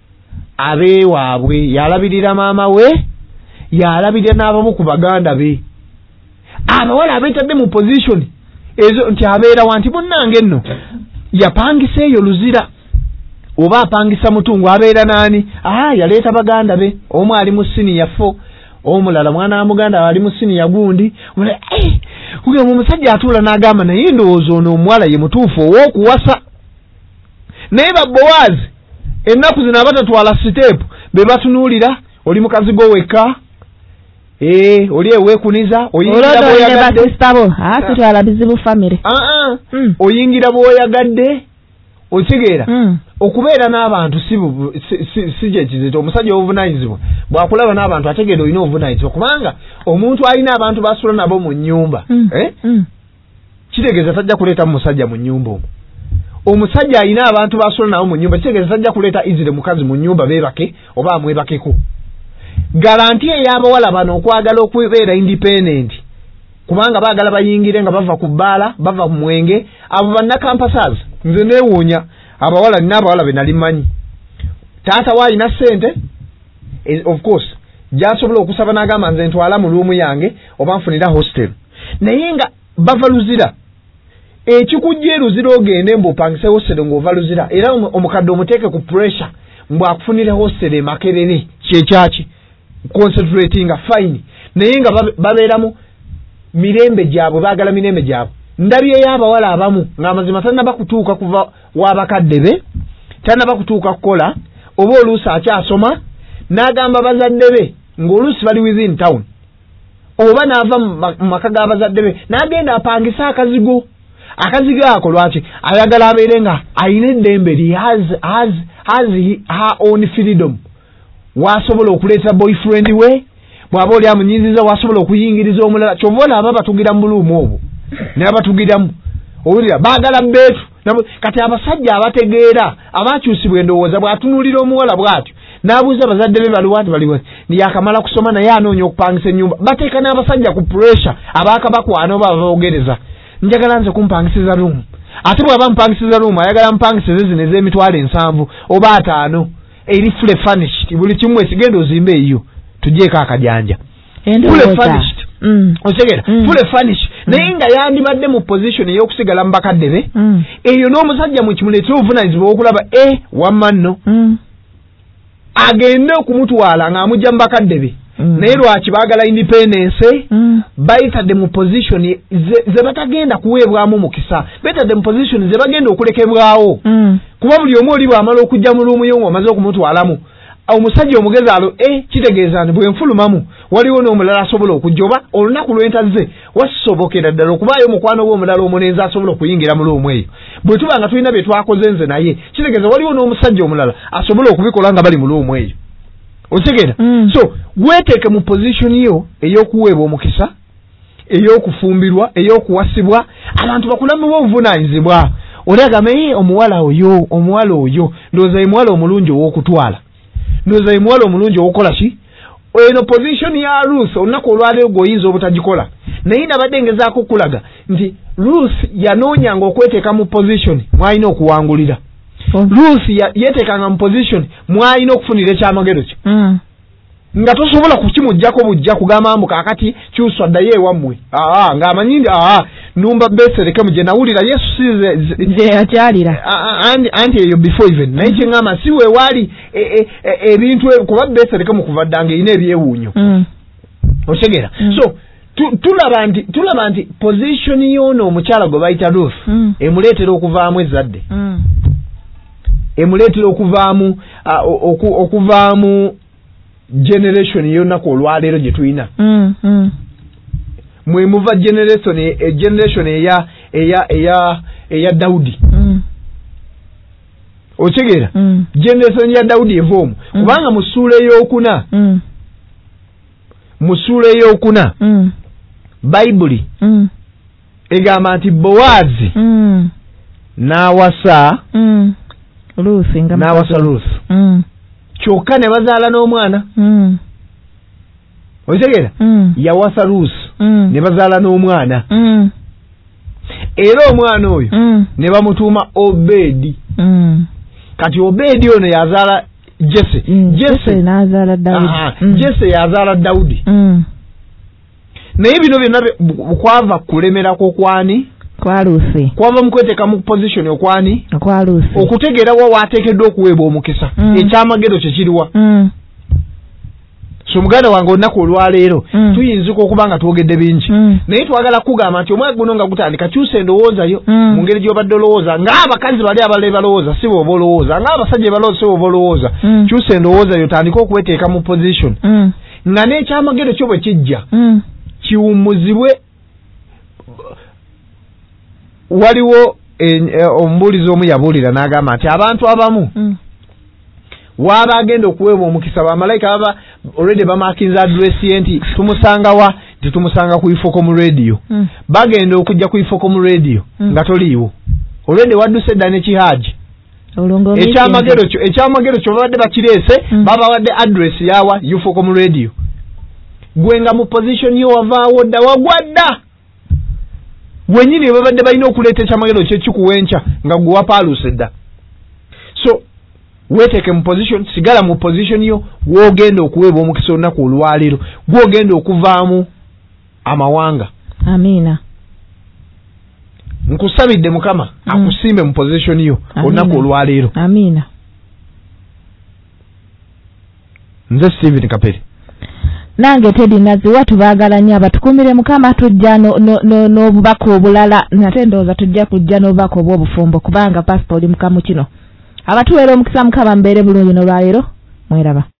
Speaker 1: abeewaabwe yalabirira maama we yalabirira n'abamu ku baganda be abawala abeetadde mu position ezo nti abeera wanti munnange nno yapangisa eyo luzira oba apangisa mutungu abeera naani aha yaleeta baganda be omu ali mu siniya fo omulala mwana wa muganda ali mu siniya gundi eh kuge mu musajja atula n'agamba naye ndowooza ono omuwala ye mutuufu ow'okuwasa naye babbowazi ennaku zino abatatwala siteepu be batunuulira oli mukazi go wekka eh oli eweekuniza oyingira bw'oyagadde
Speaker 2: asitwala bizibu family
Speaker 1: aa oyingira bw'oyagadde okitegeera mm. okubeera n'abantu si si si je kizito omusajja obuvunaanyizibwa bwakulaba n'abantu ategeera olina obuvunaanyizibwa kubanga omuntu alina abantu basula nabo mu nnyumba mm. eh mm. kitegeeza tajja kuleeta musajja mu nnyumba omwo omusajja alina abantu basula nabo mu nnyumba kitegeeza tajja kuleeta izire mukazi mu nnyumba beebake oba amwebakeko garanti ey'abawala bano okwagala okubeera independent kubanga baagala bayingire nga bava ku bbaala bava ku mwenge abo bannakampasas nze neewuunya abawala nina abawala be nali mmanyi taata waalina ssente of course gyasobola okusaba n'agamba nze ntwala mu luumu yange oba nfunira hostel naye nga bava luzira ekikujja eruzira ogende mbw'opangise hostel ng'ova luzira era omukadde omuteeke ku pressure mbw'akufunira hostel e Makerere kyekyaki concentrating fine naye nga babeeramu
Speaker 3: mirembe gyabwe baagala mirembe gyabwe ndabye y'abawala abamu ng'amazima tannaba kutuuka kuva w'abakadde be tannaba kutuuka kukola oba oluusi akyasoma n'agamba bazadde be ng'oluusi bali within town oba n'ava mu maka g'abazadde be n'agenda apangisa akazigo akazigo ako lwaki ayagala abeere nga ayina eddembe li has, has, has her own freedom waasobola okuleeta boyfriend we bw'aba oli amunyiiziza waasobola okuyingiriza omulala kyova olaba batugira mu buluumu obwo naye batugiramu owulira baagala beetu kati abasajja abategeera abaakyusibwa endowooza bw'atunuulira omuwala bw'atyo n'abuuza abazadde be baliwa nti baliwa yakamala kusoma naye anoonya okupangisa ennyumba bateeka n'abasajja ku pressure abaakabakwana oba ababoogereza njagala nze kumpangisiza ruumu ate bw'aba mpangisiza ruumu ayagala mpangisize zino ez'emitwalo ensanvu oba ataano eri fully furnished buli kimu ekigenda ozimbe eyo tugyeko akajanja fully furnished mm. otegera mm. fully furnished mm. naye nga yandibadde mu position ey'okusigala mu bakadde be mm. eyo n'omusajja mu kimuleetera obuvunaanyizibwa okulaba e wamma nno mm. agende okumutwala ng'amugya mu bakadde be mm. naye lwaki baagala independence mm. bayitadde mu position ze, ze batagenda kuweebwamu mukisa betadde mu position ze bagenda okulekebwawo mm. kuba buli omu oli bw'amala okujja mu luumu yo ng'omaze okumutwalamu omusajja omugezi alo e kitegeeza nti bwe nfulumamu waliwo n'omulala asobola okujjoba olunaku lwentazze wasobokera ddala okubaayo omukwano gw'omulala omunenzi asobola okuyingira mu luumu eyo bwe tuba nga tulina bye twakoze nze naye kitegeeza waliwo n'omusajja omulala asobola okubikola nga bali mu luumu eyo otegeera mm. so weeteeke mu position yo ey'okuweebwa omukisa ey'okufumbirwa ey'okuwasibwa abantu bakulamu b'obuvunaanyizibwa olagame omuwala oyo omuwala oyo ndowooza ye muwala omulungi ow'okutwala ndowooza ye muwala omulungi ow'okukola ki eno position ya Ruth olunaku olwaleero gweoyinza obutagikola naye nabadde ngezaako okulaga nti Ruth yanoonyanga okweteeka mu position mwalina okuwangulira mm. Ruth yeeteekanga mu position mwalina okufunira ekyamagero kye mm. nga tosobola kukimuggyako bujja kugamba mbu kaakati kyuswa ddayo ewammwe aa ng'amanyi nti aa numba beserekemu gye nawulira Yesu
Speaker 2: size akyalira
Speaker 3: anti eyo before even naye kyeŋŋamba si we waali ebintu kuba beserekemu kuva ddanga erina ebyewuunyo otegera so tulaba nti tulaba nti position y'ono omukyala gwe bayita Ruth emuleetera okuvaamu ezzadde emuleetera okuvaamu okuvaamu generation y'olunaku olwaleero gye tulina mwe muva generation e generation eya eya eya eya Daudi mm. otegera mm. generation ya Daudi evomu mm. kubanga musule ey'okuna mm. musule ey'okuna mm. Bible mm. egamba nti Boazi mm. n'awasa
Speaker 2: mm. Ruth nga
Speaker 3: n'awasa Ruth mm. kyokka ne bazaala n'omwana mm. otegera mm. yawasa Ruth mm. ne bazaala n'omwana mm. era omwana oyo mm. ne bamutuuma Obedi mm. kati Obedi ono yazaala Jesse
Speaker 2: mm. Jesse n'azaala Daudi
Speaker 3: mm. Jesse yazaala Daudi mm. naye bino byonna kwava kulemerako kwani
Speaker 2: kwa Ruth
Speaker 3: kwava mu kweteeka mu position okwani
Speaker 2: kwa Ruth
Speaker 3: okutegeera wa waateekeddwa okuweebwa omukisa mm. ekyamagero kye kiriwa mm. so muganda wange olunaku olwaleero mm. tuyinzika okuba nga twogedde bingi mm. naye twagala kugamba nti omwaka guno nga gutandika kyusa endowoozayo mm. mu ngeri gy'obadde olowooza ng'abakazi bali abale balowooza si bw'oba olowooza ng'abasajja balowooza si bw'oba olowooza mm. kyusa endowoozayo tandika okweteeka mu position mm. nga n'ekyamagero kyo bwe kijja mm. kiwummuzibwe waliwo omubuulizi omu yabuulira n'agamba nti abantu abamu mm. waba agenda okuweebwa omukisa bamalayika baba already bamakinza address ye nti tumusanga wa nti tumusanga ku ifoko mu radio mm. bagenda okujja ku ifoko mu radio mm. nga toliiwo already wadduse dda n'ekihaji ekyamagero kyo ekyamagero kyo babadde bakireese mm. baba wadde address yawa ifoko mu radio gwe nga mu position yo wavaawo dda wagwadda wenyini babadde balina okuleeta ekyamagero kye kikuwenca nga gwe wapaaluse dda so weeteeke mu position sigala mu position yo wogenda okuweebwa omukisa olunaku olwaleero gwogenda okuvaamu amawanga
Speaker 2: amina
Speaker 3: nkusabidde mukama mm. akusimbe mu position yo olunaku olwaleero
Speaker 2: amina
Speaker 3: nze Stephen Kapere
Speaker 2: nange Teddy Naziwa tubaagala nnyo abatukumire mukama tujja n'obubaka no, no, obulala nate ndowooza tujja kujja n'obubaka obw'obufumbo kubanga pasipoli mukamu kino abatuweera omukisa mukama mbeere bulungi n'olwaleero mweraba.